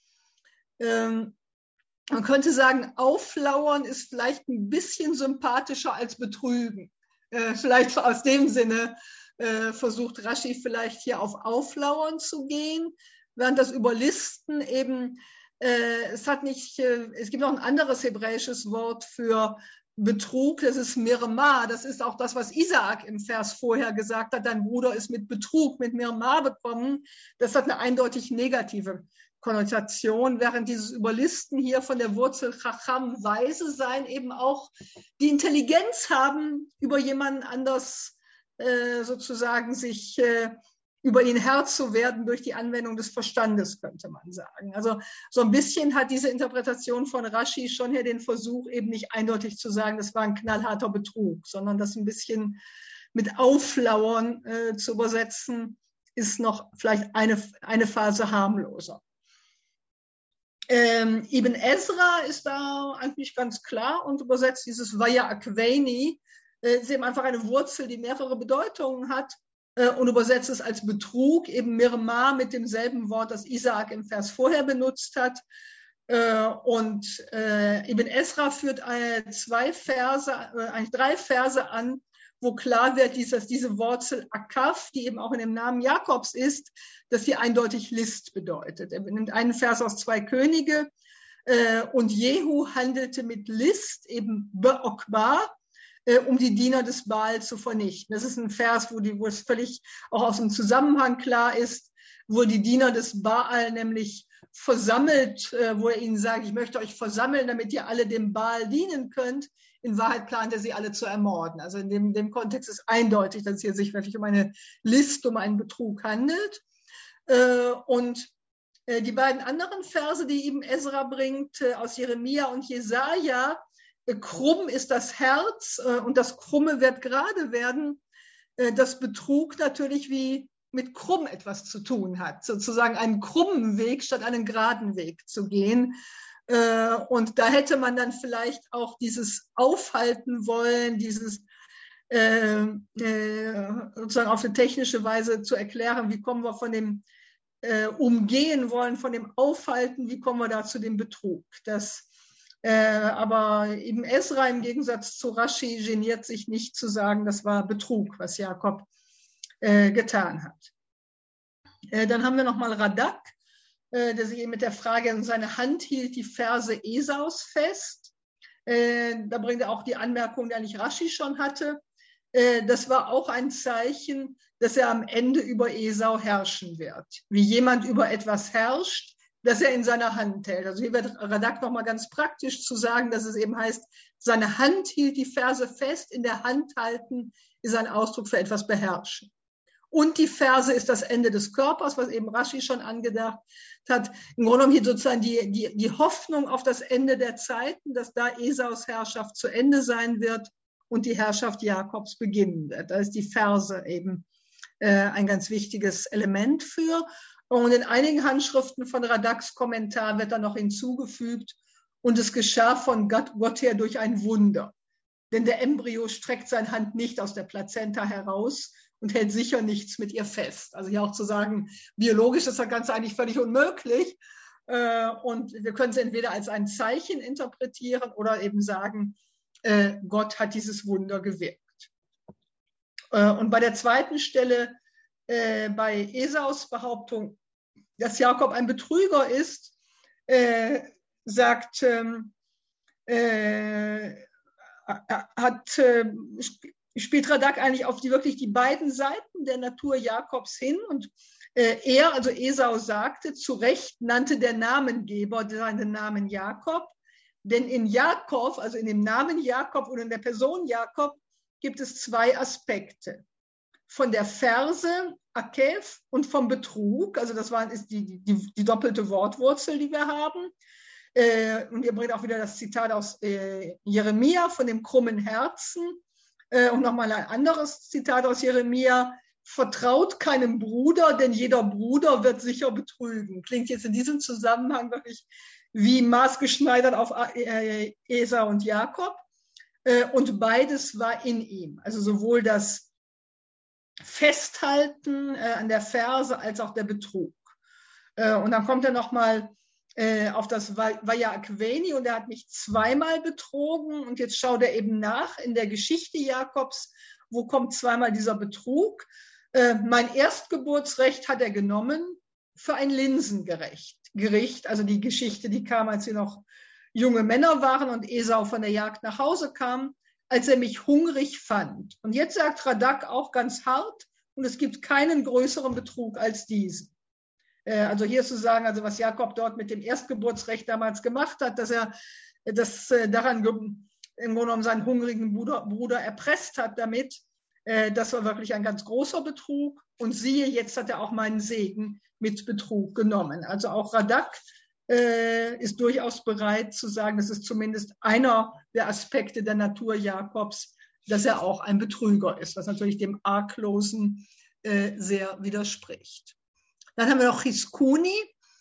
Man könnte sagen, auflauern ist vielleicht ein bisschen sympathischer als betrügen. Vielleicht aus dem Sinne versucht Rashi vielleicht hier auf Auflauern zu gehen, während das Überlisten eben, es gibt noch ein anderes hebräisches Wort für Betrug, das ist Mirma, das ist auch das, was Isaak im Vers vorher gesagt hat, dein Bruder ist mit Betrug, mit Mirma bekommen. Das hat eine eindeutig negative Konnotation, während dieses Überlisten hier von der Wurzel Chacham, weise sein, eben auch die Intelligenz haben, über jemanden anders sozusagen sich über ihn Herr zu werden durch die Anwendung des Verstandes, könnte man sagen. Also so ein bisschen hat diese Interpretation von Rashi schon hier den Versuch, eben nicht eindeutig zu sagen, das war ein knallharter Betrug, sondern das ein bisschen mit Auflauern zu übersetzen, ist noch vielleicht eine Phase harmloser. Ibn Ezra ist da eigentlich ganz klar und übersetzt dieses Vaya Akveini, ist eben einfach eine Wurzel, die mehrere Bedeutungen hat, und übersetzt es als Betrug, eben Mirma mit demselben Wort, das Isaak im Vers vorher benutzt hat. Und Ibn Ezra führt eigentlich 3 Verse an, wo klar wird, dass diese Wurzel Akaf, die eben auch in dem Namen Jakobs ist, dass sie eindeutig List bedeutet. Er nimmt einen Vers aus 2 Könige, und Jehu handelte mit List, eben Be'okbar, um die Diener des Baal zu vernichten. Das ist ein Vers, wo es völlig auch aus dem Zusammenhang klar ist, wo die Diener des Baal nämlich versammelt, wo er ihnen sagt, ich möchte euch versammeln, damit ihr alle dem Baal dienen könnt. In Wahrheit plant er sie alle zu ermorden. Also in dem Kontext ist eindeutig, dass es hier sich wirklich um eine List, um einen Betrug handelt. Und die beiden anderen Verse, die eben Ezra bringt, aus Jeremia und Jesaja, krumm ist das Herz und das Krumme wird gerade werden, das Betrug natürlich wie mit krumm etwas zu tun hat, sozusagen einen krummen Weg statt einen geraden Weg zu gehen. Und da hätte man dann vielleicht auch dieses Aufhalten wollen, dieses sozusagen auf eine technische Weise zu erklären, wie kommen wir von dem Umgehen wollen, von dem Aufhalten, wie kommen wir da zu dem Betrug. Aber eben Ezra im Gegensatz zu Rashi geniert sich nicht zu sagen, das war Betrug, was Jakob getan hat. Dann haben wir nochmal Radak, der sich eben mit der Frage in seine Hand hielt, die Verse Esaus fest. Da bringt er auch die Anmerkung, die eigentlich Rashi schon hatte. Das war auch ein Zeichen, dass er am Ende über Esau herrschen wird. Wie jemand über etwas herrscht, das er in seiner Hand hält. Also hier wird Radak nochmal ganz praktisch zu sagen, dass es eben heißt, seine Hand hielt die Verse fest, in der Hand halten ist ein Ausdruck für etwas beherrschen. Und die Verse ist das Ende des Körpers, was eben Rashi schon angedacht hat. Im Grunde genommen hier sozusagen die Hoffnung auf das Ende der Zeiten, dass da Esaus Herrschaft zu Ende sein wird und die Herrschaft Jakobs beginnen wird. Da ist die Verse eben ein ganz wichtiges Element für. Und in einigen Handschriften von Radaks Kommentar wird dann noch hinzugefügt, und es geschah von Gott her durch ein Wunder. Denn der Embryo streckt seine Hand nicht aus der Plazenta heraus und hält sicher nichts mit ihr fest. Also hier auch zu sagen, biologisch ist das Ganze eigentlich völlig unmöglich. Und wir können es entweder als ein Zeichen interpretieren oder eben sagen, Gott hat dieses Wunder gewirkt. Und bei der zweiten Stelle, bei Esaus Behauptung, dass Jakob ein Betrüger ist, spielt Radak eigentlich auf wirklich die beiden Seiten der Natur Jakobs hin. Und also Esau sagte, zu Recht nannte der Namengeber seinen Namen Jakob, denn in Jakob, also in dem Namen Jakob und in der Person Jakob, gibt es 2 Aspekte. Von der Verse, Akef, und vom Betrug, also das ist die doppelte Wortwurzel, die wir haben. Und ihr bringt auch wieder das Zitat aus Jeremia von dem krummen Herzen. Und nochmal ein anderes Zitat aus Jeremia: Vertraut keinem Bruder, denn jeder Bruder wird sicher betrügen. Klingt jetzt in diesem Zusammenhang wirklich wie maßgeschneidert auf Esau und Jakob. Und beides war in ihm. Also sowohl das Festhalten an der Verse als auch der Betrug. Und dann kommt er nochmal auf das Vaya Akveni, und er hat mich 2-mal betrogen, und jetzt schaut er eben nach in der Geschichte Jakobs, wo kommt 2-mal dieser Betrug. Mein Erstgeburtsrecht hat er genommen für ein Linsengericht, also die Geschichte, die kam, als sie noch junge Männer waren und Esau von der Jagd nach Hause kam, als er mich hungrig fand. Und jetzt sagt Radak auch ganz hart, und es gibt keinen größeren Betrug als diesen. Also hier zu sagen, also was Jakob dort mit dem Erstgeburtsrecht damals gemacht hat, dass er daran im Grunde genommen seinen hungrigen Bruder erpresst hat damit, Das war wirklich ein ganz großer Betrug. Und siehe, jetzt hat er auch meinen Segen mit Betrug genommen. Also auch Radak ist durchaus bereit zu sagen, das ist zumindest einer der Aspekte der Natur Jakobs, dass er auch ein Betrüger ist, was natürlich dem Arglosen sehr widerspricht. Dann haben wir noch Chizkuni,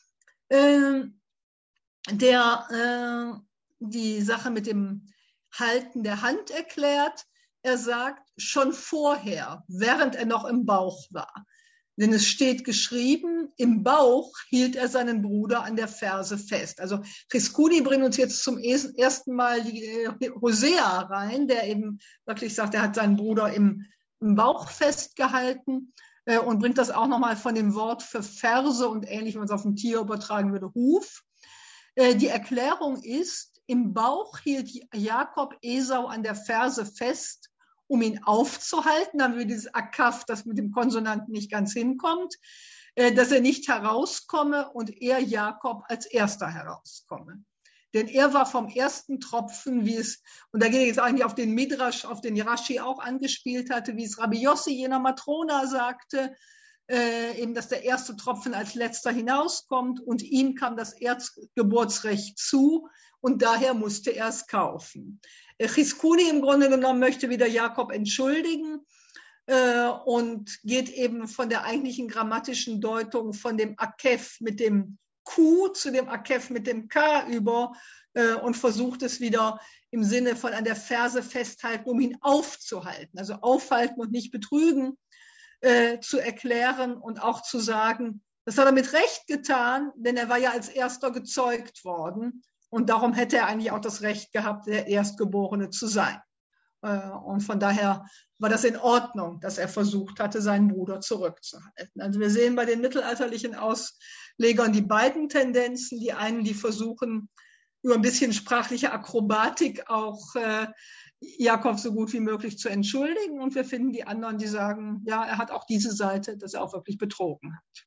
der die Sache mit dem Halten der Hand erklärt. Er sagt, schon vorher, während er noch im Bauch war, denn es steht geschrieben, im Bauch hielt er seinen Bruder an der Ferse fest. Also Chizkuni bringt uns jetzt zum ersten Mal die Hosea rein, der eben wirklich sagt, er hat seinen Bruder im Bauch festgehalten und bringt das auch nochmal von dem Wort für Ferse und ähnlich, wenn man es auf ein Tier übertragen würde, Huf. Die Erklärung ist, im Bauch hielt Jakob Esau an der Ferse fest, um ihn aufzuhalten. Dann haben wir dieses Akaf, das mit dem Konsonanten nicht ganz hinkommt, dass er nicht herauskomme und er, Jakob, als erster herauskomme. Denn er war vom ersten Tropfen, wie es, und da geht jetzt eigentlich auf den Midrash, auf den Rashi auch angespielt hatte, wie es Rabbi Yossi, jener Matrona, sagte, eben, dass der erste Tropfen als letzter hinauskommt und ihm kam das Erstgeburtsrecht zu und daher musste er es kaufen. Chizkuni im Grunde genommen möchte wieder Jakob entschuldigen und geht eben von der eigentlichen grammatischen Deutung von dem Akef mit dem Q zu dem Akef mit dem K über und versucht es wieder im Sinne von an der Ferse festhalten, um ihn aufzuhalten, also aufhalten und nicht betrügen, zu erklären und auch zu sagen, das hat er mit Recht getan, denn er war ja als Erster gezeugt worden und darum hätte er eigentlich auch das Recht gehabt, der Erstgeborene zu sein. Und von daher war das in Ordnung, dass er versucht hatte, seinen Bruder zurückzuhalten. Also wir sehen bei den mittelalterlichen Auslegern die beiden Tendenzen. Die einen, die versuchen, über ein bisschen sprachliche Akrobatik auch Jakob so gut wie möglich zu entschuldigen. Und wir finden die anderen, die sagen, ja, er hat auch diese Seite, dass er auch wirklich betrogen hat.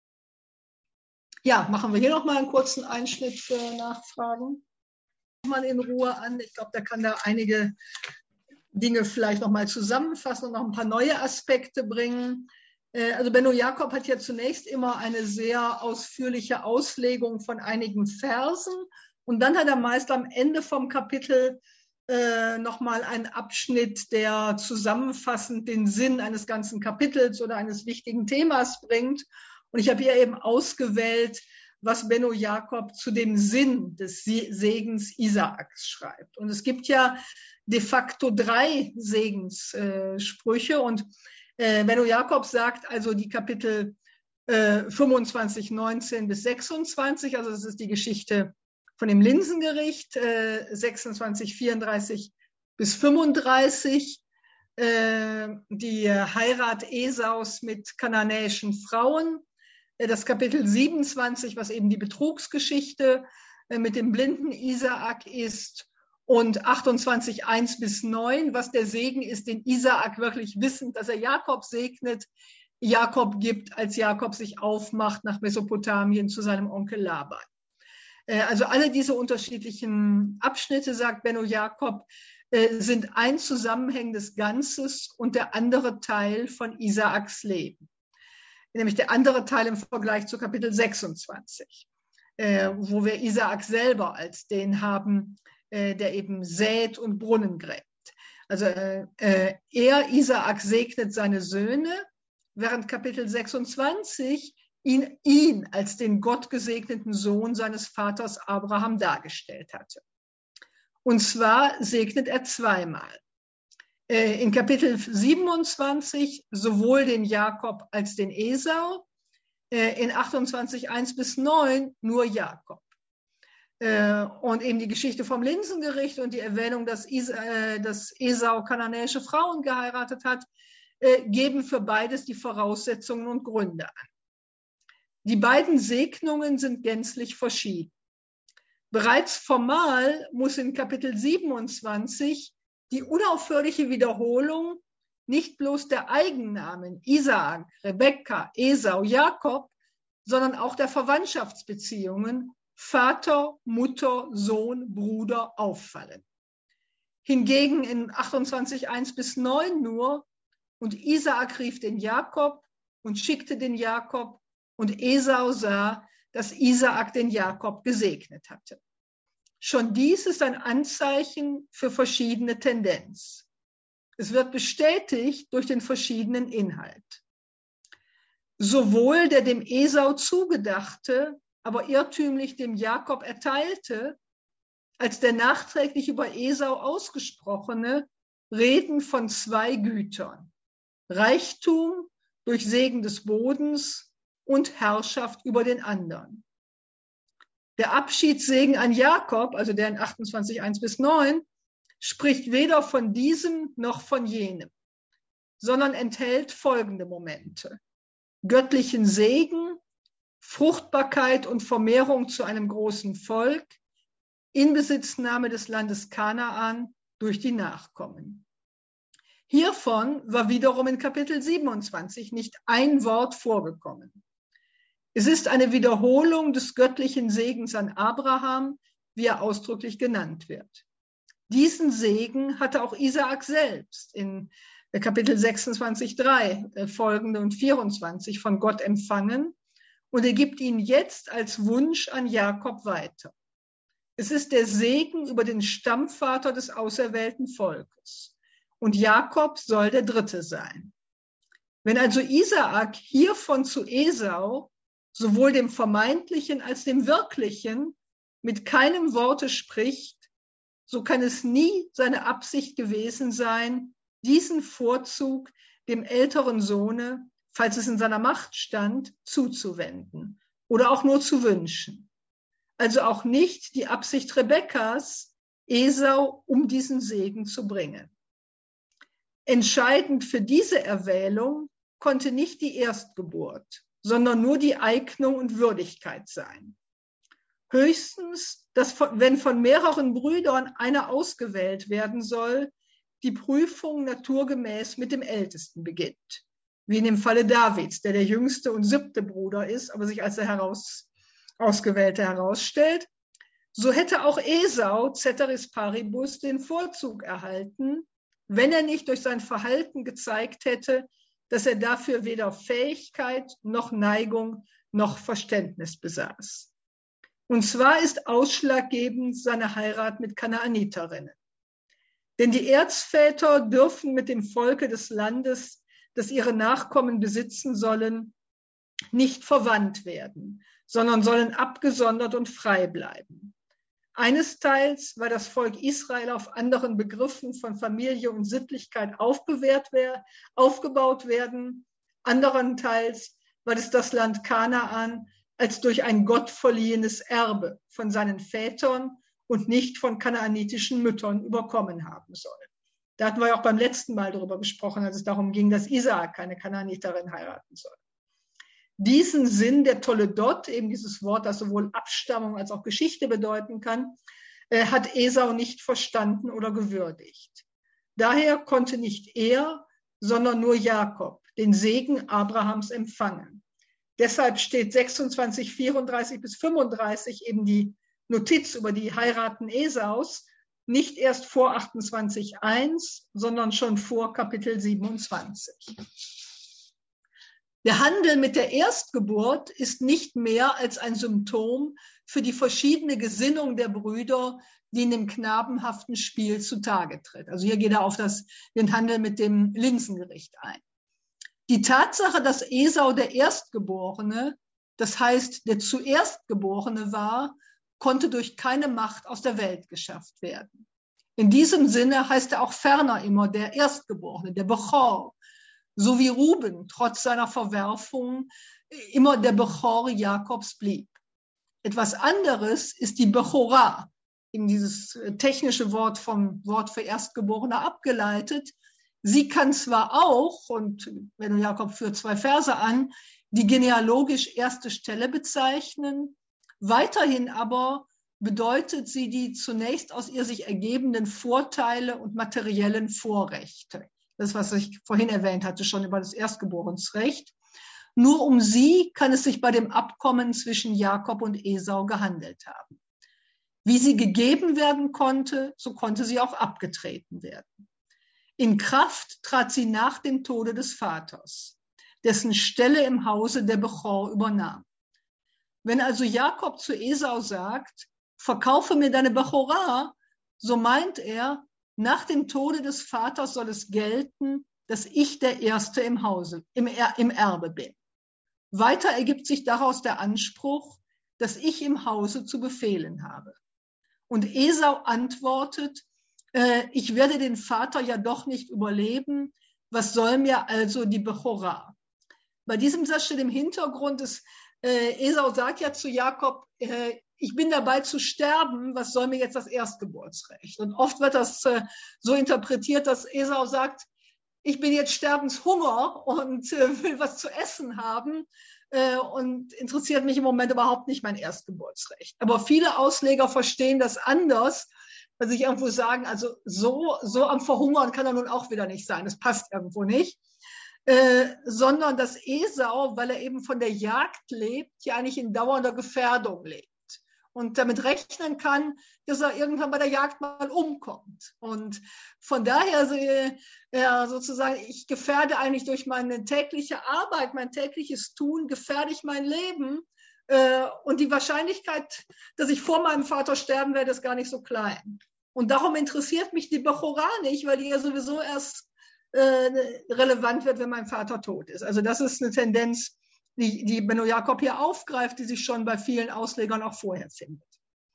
Ja, machen wir hier nochmal einen kurzen Einschnitt für Nachfragen. Mal in Ruhe an. Ich glaube, der kann da einige Dinge vielleicht nochmal zusammenfassen und noch ein paar neue Aspekte bringen. Also Benno Jakob hat ja zunächst immer eine sehr ausführliche Auslegung von einigen Versen und dann hat er meist am Ende vom Kapitel nochmal einen Abschnitt, der zusammenfassend den Sinn eines ganzen Kapitels oder eines wichtigen Themas bringt. Und ich habe hier eben ausgewählt, was Benno Jakob zu dem Sinn des Segens Isaaks schreibt. Und es gibt ja de facto 3 Segenssprüche. Und Benno Jakob sagt also die Kapitel 25, 19 bis 26, also das ist die Geschichte von dem Linsengericht, 26, 34 bis 35, die Heirat Esaus mit kananäischen Frauen, das Kapitel 27, was eben die Betrugsgeschichte mit dem blinden Isaak ist, und 28, 1 bis 9, was der Segen ist, den Isaak wirklich wissend, dass er Jakob segnet, Jakob gibt, als Jakob sich aufmacht nach Mesopotamien zu seinem Onkel Laban. Also alle diese unterschiedlichen Abschnitte, sagt Benno Jakob, sind ein zusammenhängendes Ganzes und der andere Teil von Isaaks Leben. Nämlich der andere Teil im Vergleich zu Kapitel 26, wo wir Isaak selber als den haben, der eben sät und Brunnen gräbt. Also Isaak segnet seine Söhne, während Kapitel 26 ihn als den gottgesegneten Sohn seines Vaters Abraham dargestellt hatte. Und zwar segnet er zweimal. In Kapitel 27 sowohl den Jakob als den Esau, in 28, 1 bis 9 nur Jakob. Und eben die Geschichte vom Linsengericht und die Erwähnung, dass Esau kananäische Frauen geheiratet hat, geben für beides die Voraussetzungen und Gründe an. Die beiden Segnungen sind gänzlich verschieden. Bereits formal muss in Kapitel 27 die unaufhörliche Wiederholung nicht bloß der Eigennamen Isaak, Rebekka, Esau, Jakob, sondern auch der Verwandtschaftsbeziehungen Vater, Mutter, Sohn, Bruder auffallen. Hingegen in 28, 1 bis 9 nur Und Isaak rief den Jakob und schickte den Jakob. Und Esau sah, dass Isaak den Jakob gesegnet hatte. Schon dies ist ein Anzeichen für verschiedene Tendenz. Es wird bestätigt durch den verschiedenen Inhalt. Sowohl der dem Esau zugedachte, aber irrtümlich dem Jakob erteilte, als der nachträglich über Esau ausgesprochene reden von zwei Gütern: Reichtum durch Segen des Bodens und Herrschaft über den anderen. Der Abschiedssegen an Jakob, also der in 28, 1-9, spricht weder von diesem noch von jenem, sondern enthält folgende Momente: göttlichen Segen, Fruchtbarkeit und Vermehrung zu einem großen Volk, Inbesitznahme des Landes Kanaan durch die Nachkommen. Hiervon war wiederum in Kapitel 27 nicht ein Wort vorgekommen. Es ist eine Wiederholung des göttlichen Segens an Abraham, wie er ausdrücklich genannt wird. Diesen Segen hatte auch Isaak selbst in Kapitel 26, 3 folgende und 24 von Gott empfangen, und er gibt ihn jetzt als Wunsch an Jakob weiter. Es ist der Segen über den Stammvater des auserwählten Volkes. Und Jakob soll der Dritte sein. Wenn also Isaak hiervon zu Esau, sowohl dem Vermeintlichen als dem Wirklichen, mit keinem Worte spricht, so kann es nie seine Absicht gewesen sein, diesen Vorzug dem älteren Sohne, falls es in seiner Macht stand, zuzuwenden oder auch nur zu wünschen. Also auch nicht die Absicht Rebekkas, Esau um diesen Segen zu bringen. Entscheidend für diese Erwählung konnte nicht die Erstgeburt, sondern nur die Eignung und Würdigkeit sein. Höchstens, dass wenn von mehreren Brüdern einer ausgewählt werden soll, die Prüfung naturgemäß mit dem Ältesten beginnt. Wie in dem Falle Davids, der jüngste und 7. Bruder ist, aber sich als der Ausgewählte herausstellt. So hätte auch Esau, ceteris paribus, den Vorzug erhalten, wenn er nicht durch sein Verhalten gezeigt hätte, dass er dafür weder Fähigkeit noch Neigung noch Verständnis besaß. Und zwar ist ausschlaggebend seine Heirat mit Kanaaniterinnen. Denn die Erzväter dürfen mit dem Volke des Landes, das ihre Nachkommen besitzen sollen, nicht verwandt werden, sondern sollen abgesondert und frei bleiben. Einesteils, weil das Volk Israel auf anderen Begriffen von Familie und Sittlichkeit aufgebaut werden, anderenteils, weil es das Land Kanaan als durch ein Gott verliehenes Erbe von seinen Vätern und nicht von kanaanitischen Müttern überkommen haben soll. Da hatten wir ja auch beim letzten Mal darüber gesprochen, als es darum ging, dass Isaak keine Kanaaniterin heiraten soll. Diesen Sinn der Toledot, eben dieses Wort, das sowohl Abstammung als auch Geschichte bedeuten kann, hat Esau nicht verstanden oder gewürdigt. Daher konnte nicht er, sondern nur Jakob den Segen Abrahams empfangen. Deshalb steht 26, 34-35 eben die Notiz über die Heiraten Esaus nicht erst vor 28,1, sondern schon vor Kapitel 27. Der Handel mit der Erstgeburt ist nicht mehr als ein Symptom für die verschiedene Gesinnung der Brüder, die in dem knabenhaften Spiel zutage tritt. Also hier geht er auf den Handel mit dem Linsengericht ein. Die Tatsache, dass Esau der Erstgeborene, das heißt der Zuerstgeborene war, konnte durch keine Macht aus der Welt geschafft werden. In diesem Sinne heißt er auch ferner immer der Erstgeborene, der Bechor, so wie Ruben trotz seiner Verwerfung immer der Bechor Jakobs blieb. Etwas anderes ist die Bechorah, eben dieses technische Wort vom Wort für Erstgeborene abgeleitet. Sie kann zwar auch, und wenn Jakob führt 2 Verse an, die genealogisch erste Stelle bezeichnen, weiterhin aber bedeutet sie die zunächst aus ihr sich ergebenden Vorteile und materiellen Vorrechte. Das, was ich vorhin erwähnt hatte, schon über das Erstgeborensrecht. Nur um sie kann es sich bei dem Abkommen zwischen Jakob und Esau gehandelt haben. Wie sie gegeben werden konnte, so konnte sie auch abgetreten werden. In Kraft trat sie nach dem Tode des Vaters, dessen Stelle im Hause der Bechor übernahm. Wenn also Jakob zu Esau sagt, verkaufe mir deine Bechorah, so meint er, nach dem Tode des Vaters soll es gelten, dass ich der Erste im Erbe bin. Weiter ergibt sich daraus der Anspruch, dass ich im Hause zu befehlen habe. Und Esau antwortet, ich werde den Vater ja doch nicht überleben, was soll mir also die Bechorah? Bei diesem Satz steht im Hintergrund, dass Esau sagt ja zu Jakob, ich bin dabei zu sterben, was soll mir jetzt das Erstgeburtsrecht? Und oft wird das so interpretiert, dass Esau sagt, ich bin jetzt sterbenshunger und will was zu essen haben und interessiert mich im Moment überhaupt nicht mein Erstgeburtsrecht. Aber viele Ausleger verstehen das anders, weil sie irgendwo sagen, also so am Verhungern kann er nun auch wieder nicht sein, das passt irgendwo nicht. Sondern dass Esau, weil er eben von der Jagd lebt, ja eigentlich in dauernder Gefährdung lebt und damit rechnen kann, dass er irgendwann bei der Jagd mal umkommt. Und von daher sozusagen, ich gefährde eigentlich durch meine tägliche Arbeit, mein tägliches Tun, gefährde ich mein Leben. Und die Wahrscheinlichkeit, dass ich vor meinem Vater sterben werde, ist gar nicht so klein. Und darum interessiert mich die Bechorah nicht, weil die ja sowieso erst relevant wird, wenn mein Vater tot ist. Also das ist eine Tendenz, die Benno Jakob hier aufgreift, die sich schon bei vielen Auslegern auch vorher findet.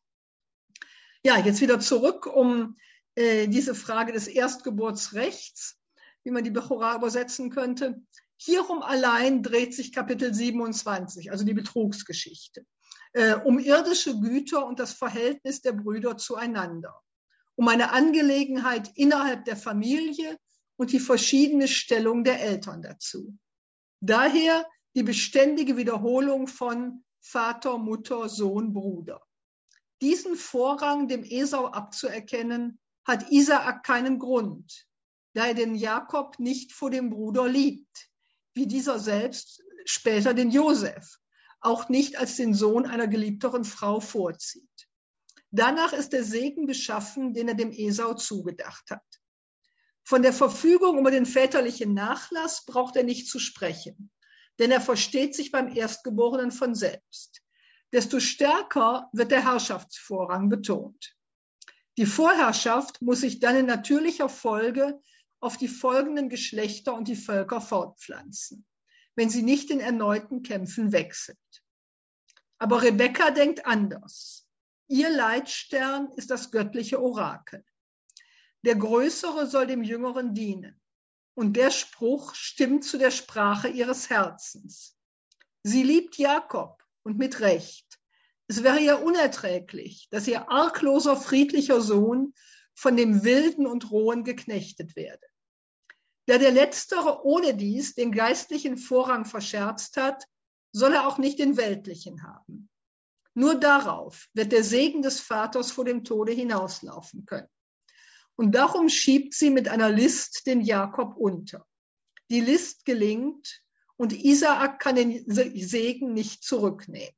Ja, jetzt wieder zurück um diese Frage des Erstgeburtsrechts, wie man die Bechorah übersetzen könnte. Hierum allein dreht sich Kapitel 27, also die Betrugsgeschichte, um irdische Güter und das Verhältnis der Brüder zueinander, um eine Angelegenheit innerhalb der Familie und die verschiedene Stellung der Eltern dazu. Daher die beständige Wiederholung von Vater, Mutter, Sohn, Bruder. Diesen Vorrang dem Esau abzuerkennen, hat Isaak keinen Grund, da er den Jakob nicht vor dem Bruder liebt, wie dieser selbst später den Josef, auch nicht als den Sohn einer geliebteren Frau vorzieht. Danach ist der Segen beschaffen, den er dem Esau zugedacht hat. Von der Verfügung über den väterlichen Nachlass braucht er nicht zu sprechen, denn er versteht sich beim Erstgeborenen von selbst. Desto stärker wird der Herrschaftsvorrang betont. Die Vorherrschaft muss sich dann in natürlicher Folge auf die folgenden Geschlechter und die Völker fortpflanzen, wenn sie nicht in erneuten Kämpfen wechselt. Aber Rebekka denkt anders. Ihr Leitstern ist das göttliche Orakel. Der Größere soll dem Jüngeren dienen. Und der Spruch stimmt zu der Sprache ihres Herzens. Sie liebt Jakob und mit Recht. Es wäre ihr unerträglich, dass ihr argloser, friedlicher Sohn von dem Wilden und Rohen geknechtet werde. Da der Letztere ohne dies den geistlichen Vorrang verscherzt hat, soll er auch nicht den weltlichen haben. Nur darauf wird der Segen des Vaters vor dem Tode hinauslaufen können. Und darum schiebt sie mit einer List den Jakob unter. Die List gelingt und Isaak kann den Segen nicht zurücknehmen.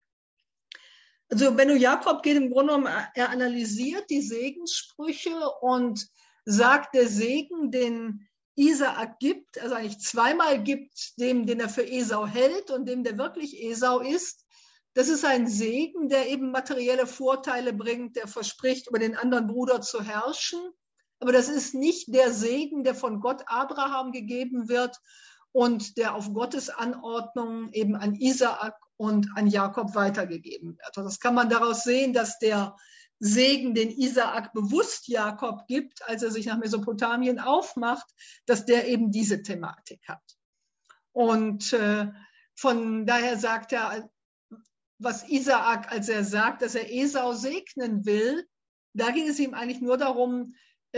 Also Benno Jakob geht im Grunde genommen, er analysiert die Segenssprüche und sagt, der Segen, den Isaak gibt, also eigentlich zweimal gibt, dem, den er für Esau hält und dem, der wirklich Esau ist, das ist ein Segen, der eben materielle Vorteile bringt, der verspricht, über den anderen Bruder zu herrschen. Aber das ist nicht der Segen, der von Gott Abraham gegeben wird und der auf Gottes Anordnung eben an Isaak und an Jakob weitergegeben wird. Und das kann man daraus sehen, dass der Segen, den Isaak bewusst Jakob gibt, als er sich nach Mesopotamien aufmacht, dass der eben diese Thematik hat. Und von daher sagt er, was Isaak, als er sagt, dass er Esau segnen will, da ging es ihm eigentlich nur darum,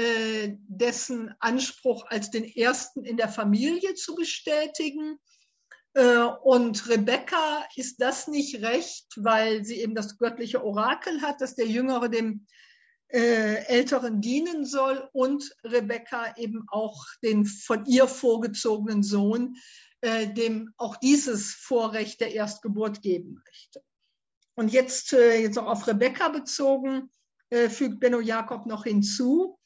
dessen Anspruch als den Ersten in der Familie zu bestätigen. Und Rebekka ist das nicht recht, weil sie eben das göttliche Orakel hat, dass der Jüngere dem Älteren dienen soll und Rebekka eben auch den von ihr vorgezogenen Sohn, dem auch dieses Vorrecht der Erstgeburt geben möchte. Und jetzt auch auf Rebekka bezogen, fügt Benno Jakob noch hinzu,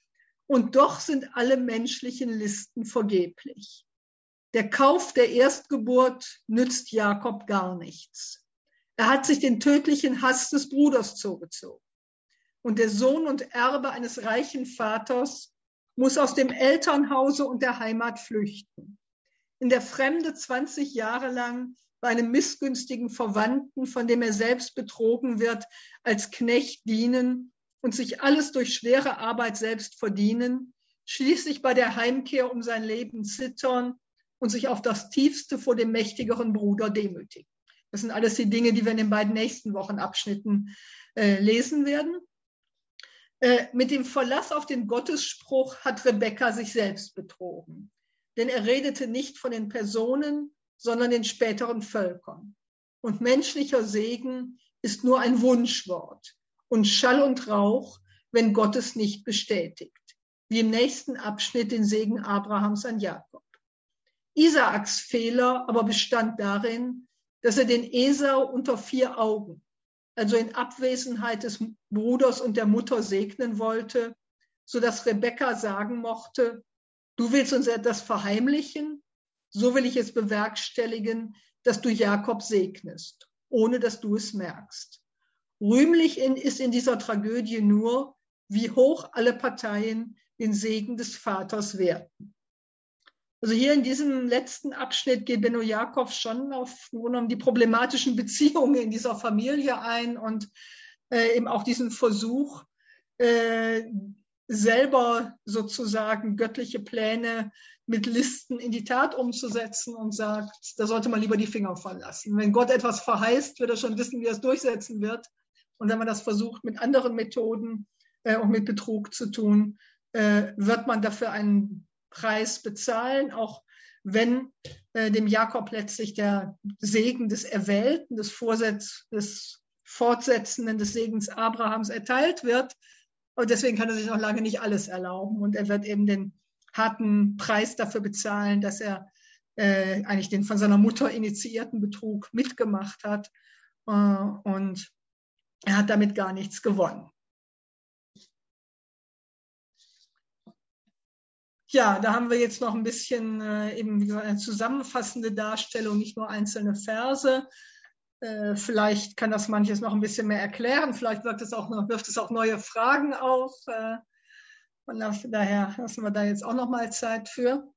Und doch sind alle menschlichen Listen vergeblich. Der Kauf der Erstgeburt nützt Jakob gar nichts. Er hat sich den tödlichen Hass des Bruders zugezogen. Und der Sohn und Erbe eines reichen Vaters muss aus dem Elternhause und der Heimat flüchten. In der Fremde 20 Jahre lang bei einem missgünstigen Verwandten, von dem er selbst betrogen wird, als Knecht dienen und sich alles durch schwere Arbeit selbst verdienen, schließlich bei der Heimkehr um sein Leben zittern und sich auf das Tiefste vor dem mächtigeren Bruder demütigen. Das sind alles die Dinge, die wir in den beiden nächsten Wochenabschnitten lesen werden. Mit dem Verlass auf den Gottesspruch hat Rebekka sich selbst betrogen. Denn er redete nicht von den Personen, sondern den späteren Völkern. Und menschlicher Segen ist nur ein Wunschwort und Schall und Rauch, wenn Gott es nicht bestätigt. Wie im nächsten Abschnitt den Segen Abrahams an Jakob. Isaaks Fehler aber bestand darin, dass er den Esau unter 4 Augen, also in Abwesenheit des Bruders und der Mutter, segnen wollte, sodass Rebekka sagen mochte, du willst uns etwas verheimlichen, so will ich es bewerkstelligen, dass du Jakob segnest, ohne dass du es merkst. Rühmlich ist in dieser Tragödie nur, wie hoch alle Parteien den Segen des Vaters werten. Also hier in diesem letzten Abschnitt geht Benno Jakob schon auf die problematischen Beziehungen in dieser Familie ein und eben auch diesen Versuch, selber sozusagen göttliche Pläne mit Listen in die Tat umzusetzen und sagt, da sollte man lieber die Finger von lassen. Wenn Gott etwas verheißt, wird er schon wissen, wie er es durchsetzen wird. Und wenn man das versucht, mit anderen Methoden und mit Betrug zu tun, wird man dafür einen Preis bezahlen, auch wenn dem Jakob letztlich der Segen des Erwählten, des Fortsetzenden, des Segens Abrahams erteilt wird. Und deswegen kann er sich noch lange nicht alles erlauben. Und er wird eben den harten Preis dafür bezahlen, dass er eigentlich den von seiner Mutter initiierten Betrug mitgemacht hat. Und er hat damit gar nichts gewonnen. Ja, da haben wir jetzt noch ein bisschen eben wie gesagt, eine zusammenfassende Darstellung, nicht nur einzelne Verse. Vielleicht kann das manches noch ein bisschen mehr erklären. Vielleicht wirft es auch neue Fragen auf. Und daher lassen wir da jetzt auch noch mal Zeit für.